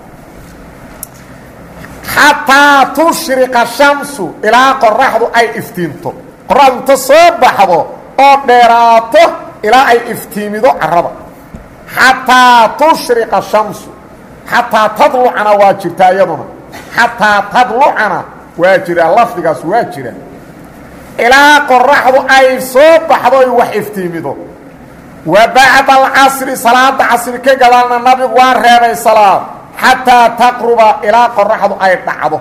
xataa tushriqa shamsu ilaa qoraxdu ay iftiimto qoraxdu inta soo baxdo oo dheeraato ilaa ay iftiimido carrada xataa tushriqa shamsu xataa tadlucana waa jirtaa iyaduna xataa tadlucana waa jiraa lafdigaas waa jira ilaa qoraxdu ay soo baxdo y wax iftiimido wa bacda alcasri salaada casri ka gadaalna nabigu waa reebay salaad xataa taqruba ilaa qoraxdu ay dhacdo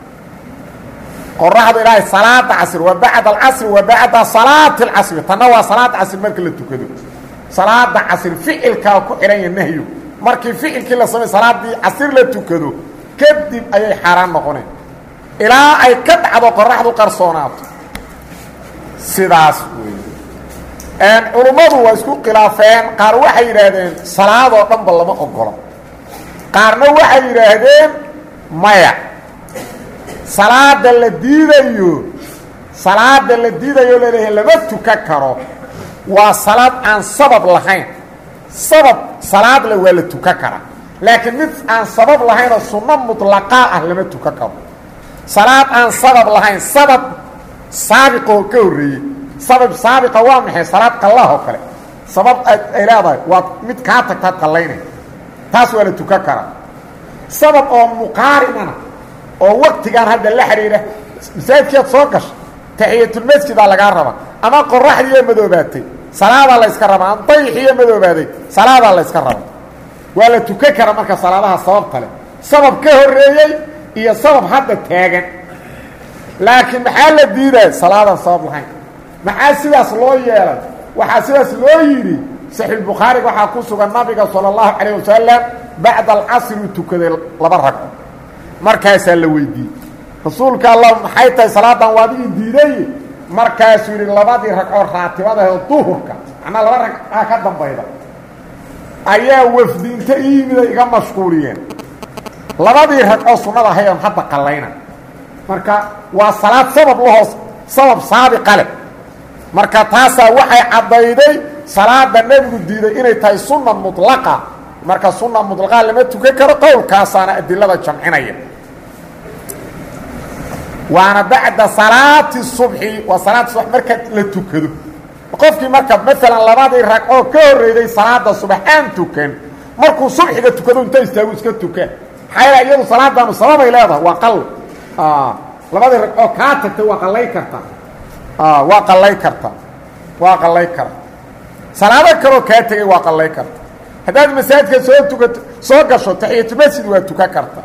qoraxdu ilaa salaada casri wa bacda alcasri wa bacda salaati alcasri tanna waa salaada casri marka la tukado salaada casri ficilkaa ku xidhan ya nahyu markii ficilkii la samay salaadii casri la tukado kadib ayay xaaraan noqoneen ilaa ay ka dhacdo qoraxdu qarsoonaato sidaas wey culummadu waa isku khilaafeen qaar waxay yidhaahdeen salaadoo dhanba lama ogolo qaarna waxay yidhaahdeen maya salaada la diidayo salaada la diidayo laleeyahay lama tukan karo waa salaad aan sabab lahayn sabab salaad le waa la tukan karaa laakiin mid aan sabab lahaynoo sunno mutlaqaa ah lama tukan karo salaad aan sabab lahayn sabab saabiqoo ka horreeyey sabab saabiqa waa maxay salaad qallaah oo kale sabab ay leedahay waa mid kaa tagtaad qallaynay taas waa la tukan karaa sabab oo muqaarinana oo waktigaan hadda la xidhiidha masaajidkeed soo gasha taxiyatulmasjidaa lagaa raba ama qoraxdiiyo madoobaatay salaadaa la yska rabaa ama dayixiyo madoobaaday salaadaa la yska raba waa la tukan karaa marka salaadaha sababta leh sabab ka horreeyey iyo sabab hadda taagan laakiin maxaa la diidaya salaadaan sabab lahayn maxaa sidaas loo yeelay waxaa sidaas loo yidhi saxiixulbukhaariga waxaa ku sugan nabiga sala allahu calayh wasalam bacda alcasri uu tukaday laba ragco markaasaa la weydiiyey rasuulka allah maxay tahay salaadan waa adigii diiday markaasuu yidhi labadii ragcoo raatibadaheed duhurka macnaa laba ragcaa ka dambayda ayaa wafdiinta ii yimida iga mashquuliyeen labadii ragcoo sunnada ahayoon hadda qallayna marka waa salaad sabab lahoos sabab saabiqa leh marka taasaa waxay caddayday salaada nebigu diiday inay tahay sunna mutlaqa marka sunna mutlaqa lama tukan karo qowlkaasaana adilada jamcinaya waana bacda salaati subxi waa salaada subax marka la tukado qofkii marka maalan labadii ragcoo ka horreeyday salaada subax aan tukan markuu subxiga tukado inta istaagu iska tukan maxaa yeele iyadu salaadaanu sababay leedahay waa qal labadii ragcoo kaa tagtay waa qallay kartaa waa qallay kartaa waa qallay karta salaado kaloo kaa tegay waa qallay karta haddaad masaajidka soo tukato soo gasho taxiyatulmasjid waa tukan karta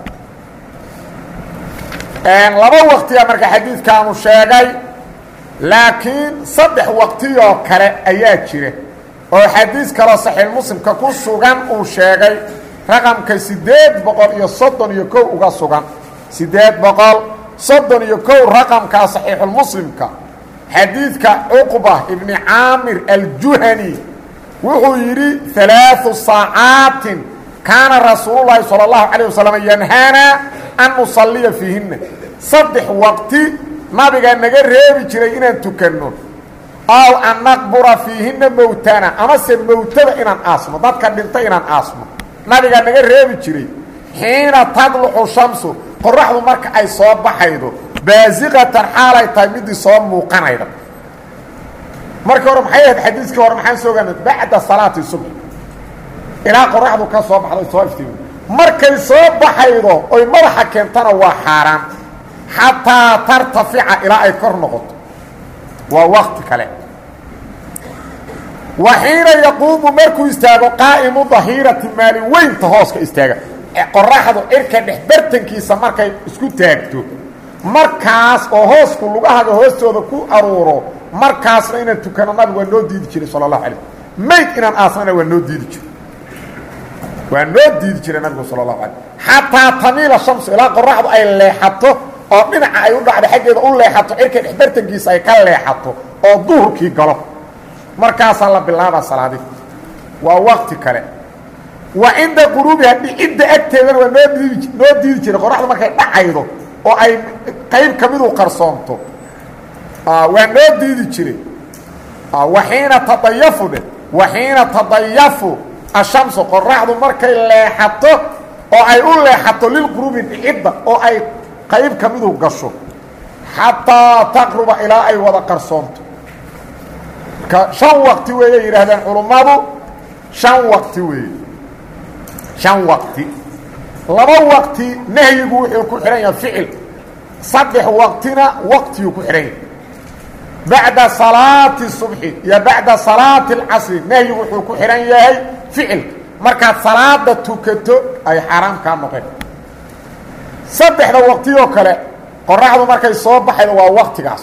laba waqtiya marka xadiidkaanu sheegay laakiin saddex waqtiyoo kale ayaa jira oo xadiis kaloo saxiixulmuslimka ku sugan uu sheegay raqamka siddeed boqol iyo soddon iyo kow uga sugan siddeed boqol soddon iyo kow raqamkaa saxiixulmuslimka xadiidka cuqba ibni caamir aljuhani wuxuu yidhi halaaثu saacaatin kaana rasuululahi salى اllahu calayه wasalam yanhaana an nusalliya fiihinna saddex waqti nabigaa naga reebi jiray inaan tukanno aw an naqbura fiihinna mowtana amase mowtada inaan aasmo dadka dhinta inaan aasmo nabigaa naga reebi jiray xiina tadluxu shamsu qoraxdu marka ay soo baxaydo baasiqatan xaalay tahay midii soo muuqanayda marka hore maxay ahayd xadiiskii hore maxaan soo ogaana bacda salaati subx ilaa qoraxdu ka soo baxdo soo iftiimi markay soo baxaydo oy madaxa keentana waa xaaraan xataa tartafica ilaa ay kor noqoto waa wakti kale wa xiina yaquumu markuu istaago qaa'imu dahiirati maalin weynta hooska istaaga qoraxdu cirka dhex bartankiisa markay isku taagto markaas oo hoosku lugahaga hoostooda ku aruuro markaasna inaan tukano nabigu waa noo diidi jiray sala allahu alay mayd inaan aasnana waa noo diidi jiray waa noo diidi jiray nabigu sala allahu alay xataa tamiila shamsu ilaa qoraxdu ay leexato oo dhinaca ay u dhacdo xaggeeda u leexato cirka dhexbartankiisa ay ka leexato oo duhurkii galo markaasaa la bilaabaa salaadii waa waqti kale wa cinda quruubiha dhicidda agteedana waa noo diidi noo diidi jiray qoraxdu markay dhacaydo oo ay qayb ka midu qarsoonto waa noo diidi jiray waxiina tadayafu dhe waxiina tadayafu ashamsu qoraxdu markay leexato oo ay u leexato lilquruubi dhicidda oo ay qayb ka midu gasho xataa taqruba ilaa ay wada qarsoonto ka shan waqti weeye yidhaahdeen culummadu shan waqti weeye shan waqti laba waqti nahyigu wuxuu ku xihan yahay ficil saddex waqtina waqtiyuu ku xihan yahay bacda salaati subxi iyo bacda salaati alcasri nahyigu wuxuu ku xihan yahay ficil markaad salaada tukato ay xaaraam kaa noqeen saddexda waqtiyoo kale qoraxdu markay soo baxaydo waa waqtigaas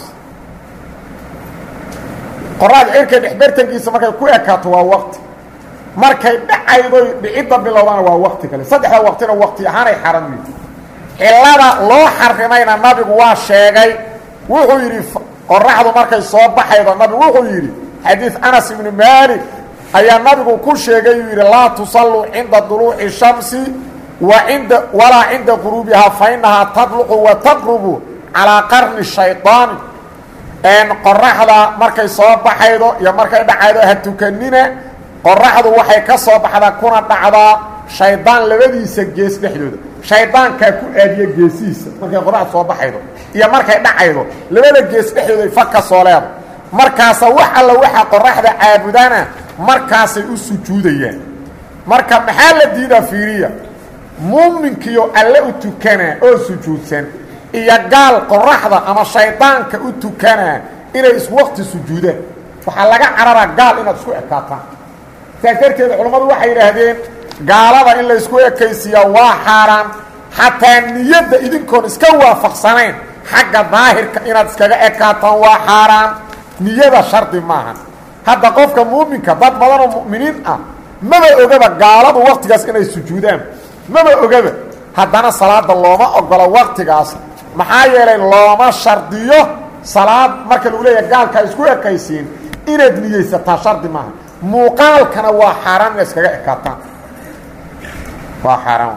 qoraxda cirka dhexbartankiisa markay ku ekaato waa waqti markay dhacaydoy dhicidda bilowdana waa waqti kale saddexda waqtina waqti ahaanay xaram yihiin cillada loo xarimayna nabigu waa sheegay wuxuu yidhi qoraxdu markay soo baxaydo nabigu wuxuu yidhi xadiid anas ibnu maalik ayaa nabigu ku sheegay uu yidhi laa tusalluu cinda duluuci shamsi wa inda walaa cinda quruubihaa fa innahaa tadluqu wa taqrubu calaa qarni shaydaani qoraxda markay soo baxaydo iyo markay dhacaydo ha tukanina qoraxdu waxay ka soo baxdaa kuna dhacdaa shaydaan labadiisa gees dhexdooda shaydaankaa ku aadiya geesihiisa markay qoraxdu soo baxaydo iyo markay dhacaydo labada gees dhexdooday fa ka soo leeda markaasa wax alla waxaa qoraxda caabudana markaasay u sujuudayaan marka maxaa la diidaa fiiriya muuminkiyo alle u tukanaa oo sujuudsan iyo gaal qoraxda ama shaydaanka u tukanaa inay isku waqti sujuudaan waxaa laga cararaa gaal inaad isku ekaataan saas darteeda culammadu waxay yidhaahdeen gaalada in la isku ekaysiiyaa waa xaaraan xataa niyadda idinkoon iska waafaqsanayn xagga daahirka inaad iskaga ekaataan waa xaaraan niyada shardi maahan hadda qofka muuminka dad badanoo mu'miniin ah maba ogaba gaaladu waqtigaas inay sujuudaan maba ogaba haddana salaada looma ogolo waqtigaas maxaa yeelay looma shardiyo salaad marka lagu leeyahay gaalka isku ekaysiin inaad niyeysataa shardi maaha muuqaalkana waa xaaraan inaad iskaga ekaataan waa xaaraan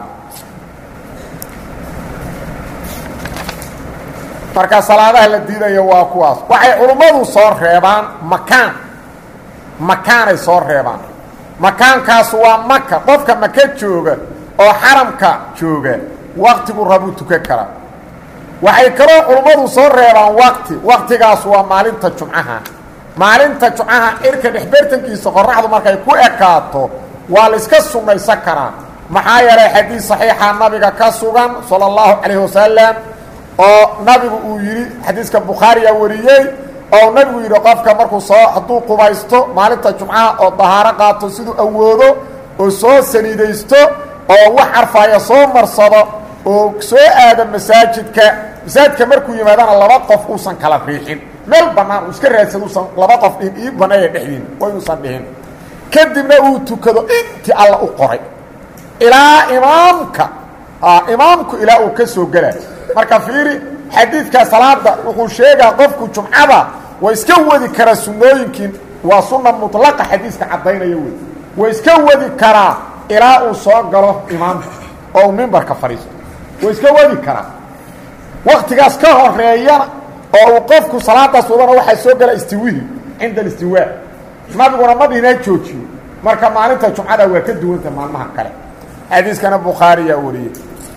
marka salaadaha la diidayo waa kuwaas waxay culummadu soo reebaan makaan makaanay soo reebaan makaankaas waa maka qofka maka jooga oo xaramka jooga waqtigu rabuu tukan karaa waxay kaloo culummadu soo reebaan waqti waqtigaas waa maalinta jumcaha maalinta jumcaha cirka dhexbartankiisa qoraxdu markay ku ekaato waa la iska sunnaysan karaa maxaa yeelay xadiis saxiixa nabiga ka sugan sala allahu calayhi wasalam oo nabigu uu yidhi xadiiska bukhaariya wariyey oo nabigu yidhi qofka markuu soo hadduu qubaysto maalinta jumcaha oo dahaaro qaato siduu awoodo oo soo saliidaysto oo wax carfaaya soo marsado oo soo aada masaajidka masaajidka markuu yimaadana laba qof uusan kala riixin meel bannaan uu iska raadsado uusan laba qof in ii baneeya dhexdiin way uusan dhihin kadibna uu tukado intii alla u qoray ilaa imaamka imaamku ilaa uu ka soo gelay marka fiiri xadiidka salaada wuxuu sheegaa qofku jumcada way iska wadi karaa sunnooyinkii waa sunna mutlaqa xadiiska caddaynaya wey way iska wadi karaa ilaa uu soo galo imaamka oo uu mimbarka fadhiisto way iska wadi karaa waqtigaas ka horeeyana oo uu qofku salaadaas wadana waxaa soo gala istiwihi cinda alistiwaa nabiguna madinaa joojiyo marka maalinta jumcada waa ka duwanta maalmaha kale xadiiskana bukhaariyaa wariyey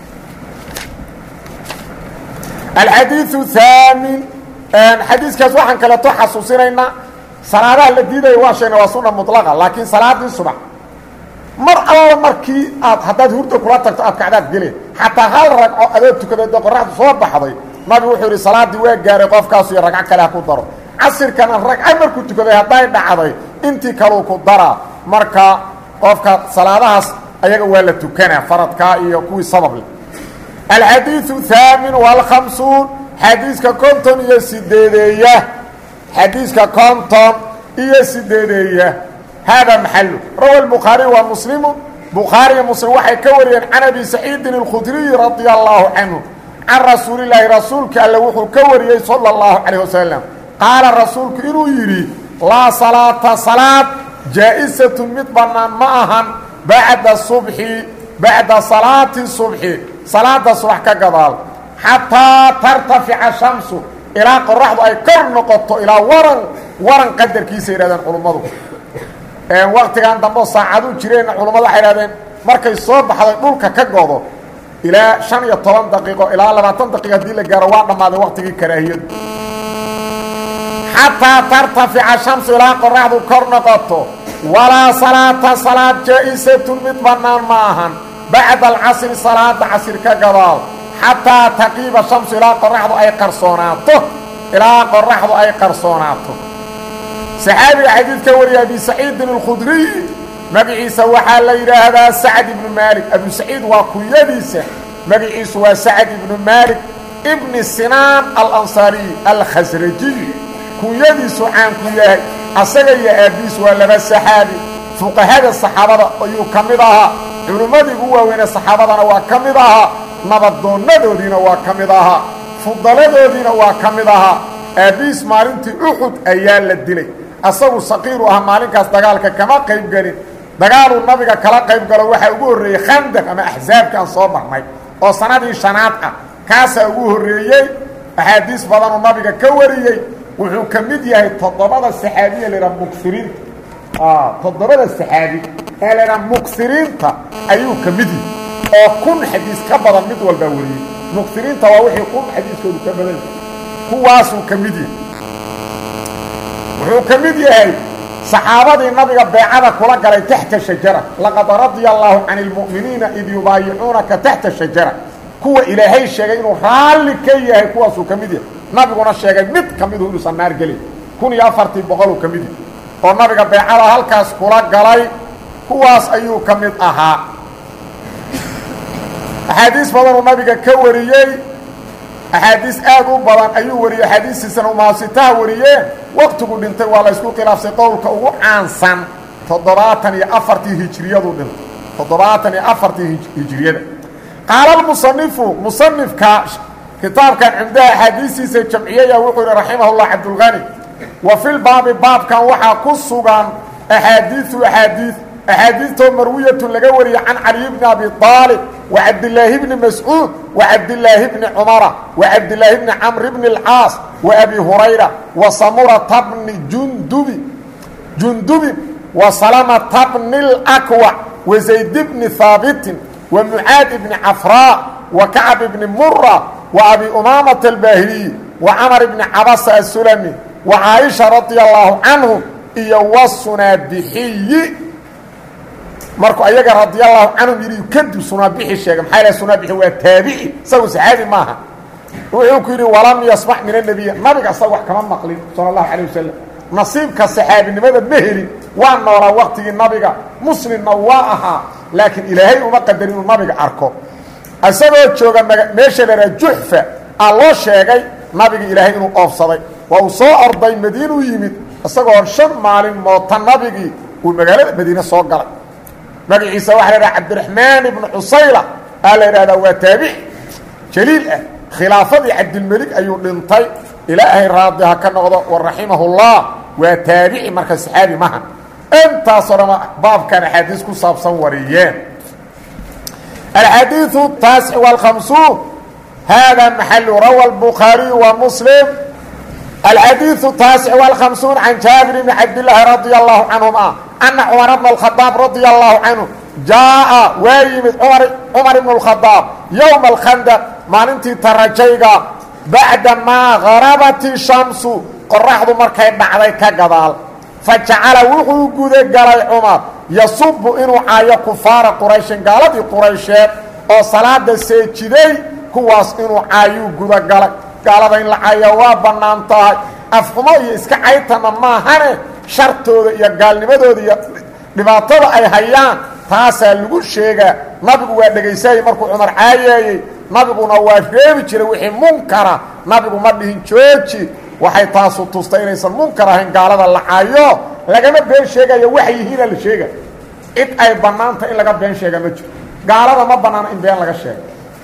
الحديث الثامن حديثكاس waxaan kala to xasuusinayna salaadaha la diiday waa sheena waa sunna mutlaqa laakiin salaadii subax mar alla markii aad hadaad hurdo kula tagto aad kacdaad gale hatta hal ragco aad tukado qoraxdu soo baxday nabi wuxuu yiri salaadii waa gaaray qofkaas iyo ragco kale ku daro casirkana ragco markuu tukaday haday dhacday intii kale ku dara marka qofka salaadahaas ayaga waa la tukanaa faradka iyo kuwii sabab leh الحديث الثامن والخمسون حديث كنتم يسديدية حديث كنتم يسديدية هذا محله روى البخاري ومسلم بخاري ومسلم وحي كوريا عن أبي سعيد الخدري رضي الله عنه can rasuulilaahi rasuulka alle wuxuu ka wariyey sala allahu calayh wasalam qaala rasuulku inuu yidhi laa salaata salaad jaa-isatu mid bannaan ma ahan bacda subxi bacda salaati subxi salaada subax ka gadaal xataa tartafica shamsu ilaa qoraxdu ay kor noqoto ilaa waran waran qadarkiisa yidhahdeen culummadu waqtigan dambe saacadu jireenna culummadu waxay idhahdeen markay soo baxday dhulka ka godo ilaa shan iyo toban daqiiqo ilaa labaatan daqiiqo haddii la gaaro waa dhammaaday waqtigii karaahiyadu xataa tartafica shamsu ilaa qoraxdu kor noqoto walaa salaata salaad jaa-isatun mid bannaan ma ahan bacda alcasri salaada casir ka gadaal xataa taqiiba shamsu ilaa qoraxdu ay qarsoonaato ilaa qoraxdu ay qarsoonaato saxaabiga xadiidka wariya abi saciidin alkhudriy magaciisa waxaa la yidhaahdaa sacd ibnu maalik abu saciid waa kunyadiisa magaciisu waa sacd ibnu maalik ibni sinaan alansaariy alkhasrajiy kunyadiisu caan ku yahay asaga iyo aabbiis waa laba saxaabi fuqahada saxaabada ayuu ka mid ahaa culimmadii ugu waaweynee saxaabadana waa ka mid ahaa nabaddoonnadoodiina waa ka mid ahaa fudaladoodiina waa ka mid ahaa aabbiis maalintii uxud ayaa la dilay asagu saqiiru ah maalinkaas dagaalka kama qayb gelin dagaaluu nabiga kala qayb galo waxaa ugu horreeyey khandaq ama axsaabkaan soo marnay oo sanadii shanaad ah kaasaa ugu horreeyey axaadiis badanuu nabiga ka wariyey wuxuu ka mid yahay toddobada saxaabiya laydhaha muksiriinta toddobada saxaabi ee laydhaha muksiriinta ayuu ka mid yahay oo kun xadiis ka badan mid walbaa wariyey muksiriinta waa wixii kun xadiiskoodu ka badan yahay kuwaasuu ka mid yahay wuxuu ka mid yahay saxaabadii nabiga beecada kula galay taxta shajara laqad radia allaahu cani lmu'miniina id yubaayicuunaka taxta shajara kuwa ilaahay sheegay inuu raalli ka yahay kuwaasuu ka mid yahay nabiguna sheegay mid ka midu inuusan naar gelin kun iyo afartii boqoluu ka mid yahay oo nabiga beecada halkaas kula galay kuwaas ayuu ka mid ahaa axaadiis badanuu nabiga ka wariyey axaadiis aad u badan ayuu wariyey axaadiistiisana umaasitaha wariyeen waqtigu dhintay waa la isku khilaafsay qowlka ugu caansan toddobaatan iyo afartii hijriyadu dhintay toddobaatan iyo afartii hijriyada qaala almusanifu musanifka kitaabkan cumdaha axaadiistiisa jamciyaya wuxuu yihi raximahullah cabdulgani wa filbaabi baabkan waxaa ku sugan axaadiiu axaadiis axaadiistoo marwiyatun laga wariyey can caliy bni abi aalib wacabdilaahi bni mascuud wacabdilaahi bni cumara wacabdilaahi bni camr bni اlcaas waabi hurayra wa samurata bni jundubi jundubin wa salamata bni اlakwac wa zayd bni haabitin wa mucaad bni cafraa wa kacb bni mura wa abi umaamata albaahiliyi wa camar bni cabasa asulami wa caaisha radia allaahu canhum iyo wasunaabixiyi markuu ayaga radiallahu canhum yidhi kadib sunaabixi sheegay maxaa ilaha sunaabixi waa taabici isagu saxaabi maaha wuxuu ku yidhi walam yasmac min annabiy nabiga isaga wax kama maqlin sala allahu calayh wasalam nasiibka saxaabinimada ma helin waa noolaa waqtigii nabiga muslimna waa ahaa laakiin ilaahay uma qadarin inuu nabiga arko isagoo jooga meesha la yidhaha juxfa aa loo sheegay nabiga ilaahay inuu oofsaday waa uu soo orday madiinuu yimid isagoo shan maalin moota nabigii uu magaalada madiine soo galay magaciisa waxaa la yidhaha cabdiraxmaan ibnu cusayla aa la yidhahdaa waa taabici jaliil ah khilaafadii cabdilmelig ayuu dhintay ilaahay raadi ha ka noqdo wa raximahullah waa taabici marka saxaabi maha intaasoo dhama baabkan axaadiis ku saabsan wariyeen alxadiiu taasic wاlkhamsuun hada maxalu rawa الbukhaariyu wa muslim alxadiiu taasic wاlkhamsuun can jaabir bni cabdillaahi radia allahu canhuma ana cumar bna اkhadaab radia allahu canhu jaaءa waa yimid cumar ibn اkhadaab yowma alkhandaq maalintii tarajayga bacda maa garabat shamsu qoraxdu markay dhacday ka gadaal fajacala wuxuu gudagalay cumar yasubu inuu caayo kufaara qurayshin gaaladii quraysheed oo salaada seejiday kuwaas inuu caayuu gudagalay gaalada in la caayo waa bannaan tahay afxumo iyo iska caytana maahane shartooda iyo gaalnimadooda iyo dhibaatada ay hayaan taasaa lagu sheegaa nabigu waa dhegaysaayey markuu cumar caayeeyey nabiguna waa reebi jiray wixii munkara nabigu ma dhihin jooji waxay taasu tustay inaysan munkar ahayn gaalada la caayo lagama been sheegayo waxay yihiina la sheega cid ay bannaanta in laga been sheega ma jiro gaalada ma bannaana in been laga sheego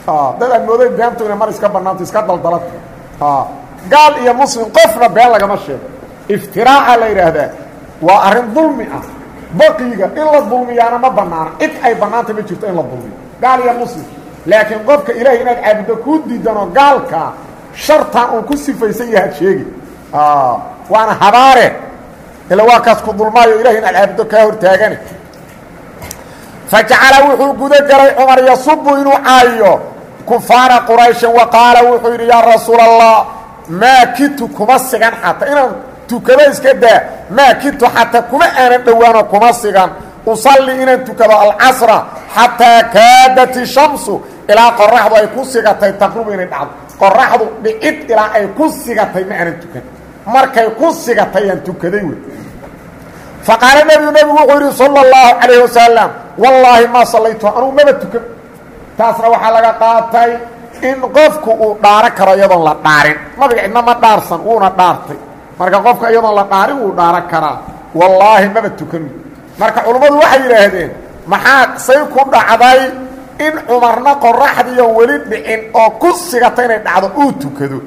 dad mooday beento inay mar iska banaanto iska daldalad gaal iyo muslim qofna been lagama sheego iftiraaca la yiraahdaa waa arrin dulmi ah baqiga in la dulmiyaana ma banaana cid ay banaanta ma jirto in la dulmiyo gaal iyo muslim laakiin qofka ilaahay inaad caabudo ku diidano gaalka shartan uu ku sifaysan yahay sheegi waana habaare ila waa kaas ku dulmaayo ilaahay inaad caabudo ka hortaagani fajacala wuxuu guda galay cumar yasubu inuu caayo kufaara quraysh waqaala wuxuu yidhi yaa rasuul allah maa kitu kuma sigan xataa inaan tukado iska daa maa kitu xataa kuma aanan dhowaano kuma sigan usalli inaan tukado alcasra xataa kaadat ishamsu ilaa qoraxdu ay ku sigatay taqruba inay dhacdo qoraxdu dhicid ilaa ay ku sigatay ma aanan tukan markay ku sigatay aan tukaday wey faqaala nebigu nebigu wuxuu yidhi sala allahu calayhi wasalam wallaahi maa sallaytu anuu maba tukan taasna waxaa laga qaatay in qofku uu dhaaro karo iyadoon la dhaarin nabiga cidna ma dhaarsan wuuna dhaartay marka qofka iyadoon la dhaarin wuu dhaaro karaa wallaahi maba tukan marka culummadu waxay yidhaahdeen maxaa say ku dhacday in cumarna qoraxdiiyo weli dhicin oo ku sigata inay dhacdo uu tukado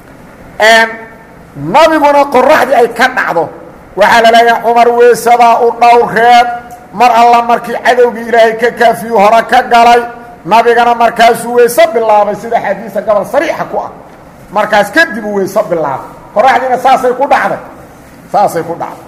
nabiguna qoraxdii ay ka dhacdo waxaa la leeyahay cumar weysadaa u dhowreed mar alla markii cadowgii ilaahay ka kaafiyu hore ka galay nabigana markaasuu weyse bilaabay sida xadiisa gobol sariixa ku ah markaas kadib uu weyse bilaabay qoraxdiina saasay ku dhacday saasay ku dhacday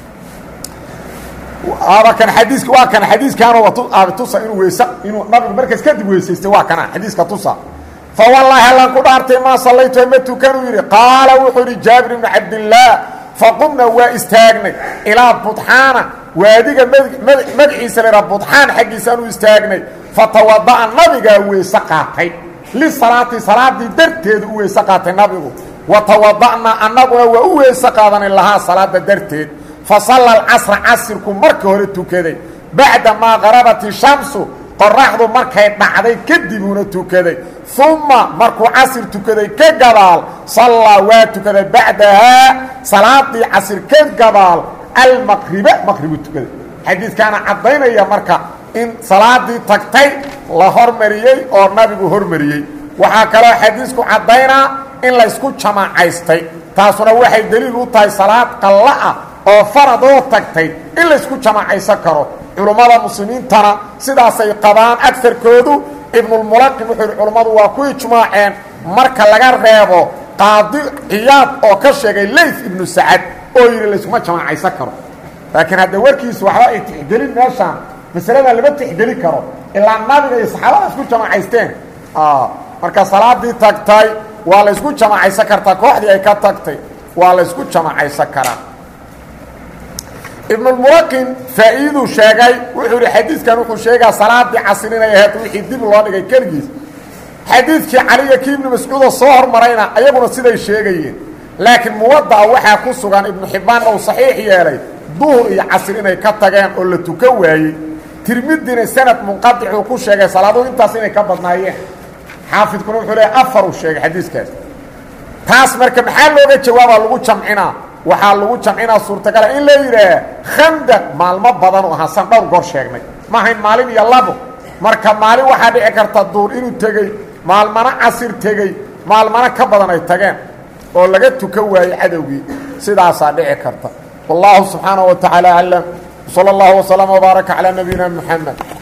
aba kan xadiiska waa kan xadiiskaana waa tusa inuu weyse inuu nabigu markaas kadib weysaystay waa kana xadiiska tusa fa wallaahi allaan ku dhaartay maa sallaytu ma tukanuu yidhi qaala wuxuu yidhi jaabir ibnu cabdillaah faqumna waa istaagnay ilaa budxaana waadiga magaciisa lahaa budxaan xaggiisa aanu istaagnay fatawada'a nabigaa weyse qaatay lisalaati salaadii darteeda u weyse qaatay nabigu watawada'na annaguna waa u weyse qaadanay lahaa salaada darteed fasalla alcasra casirku marka hore tukaday bacda maa qarabat ishamsu qoraxdu markay dhacday kadibuuna tukaday uma markuu casir tukaday ka gadaal sallaa waa tukaday bacdahaa salaadii casir ka gadaal almaqriba maqribu tukaday xadiidkaana caddaynaya marka in salaadii tagtay la hormariyey oo nabigu hormariyey waxaa kaloo xadiisku caddaynaa in laysku jamaacaystay taasuna waxay daliil u tahay salaad qalla ah oo faradoo tagtay in laysku jamaacaysan karo culummada muslimiintana sidaasay qabaan agarkoodu ibnulmulaqim wuxuu yidhi culummadu waa ku ijmaaceen marka laga reebo qaadi ciyaad oo ka sheegay layth ibnu sacad oo yidhi layskuma jamaacaysan karo laakiin hadda warkiisu waxba ay tixgelin meeshaan masaladan lama tixgeli karo ilaa nabiga iyo saxaabada isku jamaacaysteen marka salaadii tagtay waa laysku jamaacaysan kartaa kooxdii ay ka tagtay waa laysku jamaacaysan karaa ibnulmulaqin faa'iiduu sheegay wuxuu yidhi xadiidkan wuxuu sheegaa salaadii casir inay ahayd wixii dib loo dhigay keligiis xadiidkii caliya kii ibnu mascuudoo soo hormarayna ayaguna siday sheegayeen laakiin muwadda'a waxaa ku sugan ibnu xibbaan ou saxiix yeelay duhur iyo casir inay ka tageen oo la tuka waayey tirmidina sanad munqadicuu ku sheegay salaaduhu intaas inay ka badnaayeen xaafidkuna wuxuu leeyahy afar uu sheegay xadiiskaas taas marka maxaa looga jawaabaa lagu jamcinaa waxaa lagu jamcinaa suurtagala in la yidhaah khandaq maalmo badan u ahaa san dhowr goor sheegnay ma ahayn maalin iyo labo marka maalin waxaa dhici karta duur inuu tegey maalmana casir tegey maalmana ka badan ay tageen oo laga tukan waayey cadowgii sidaasaa dhici karta wallahu subxaanaه wa tacaala aclam salى اllahu وsلم وbaaraka calى nabiyina mxamed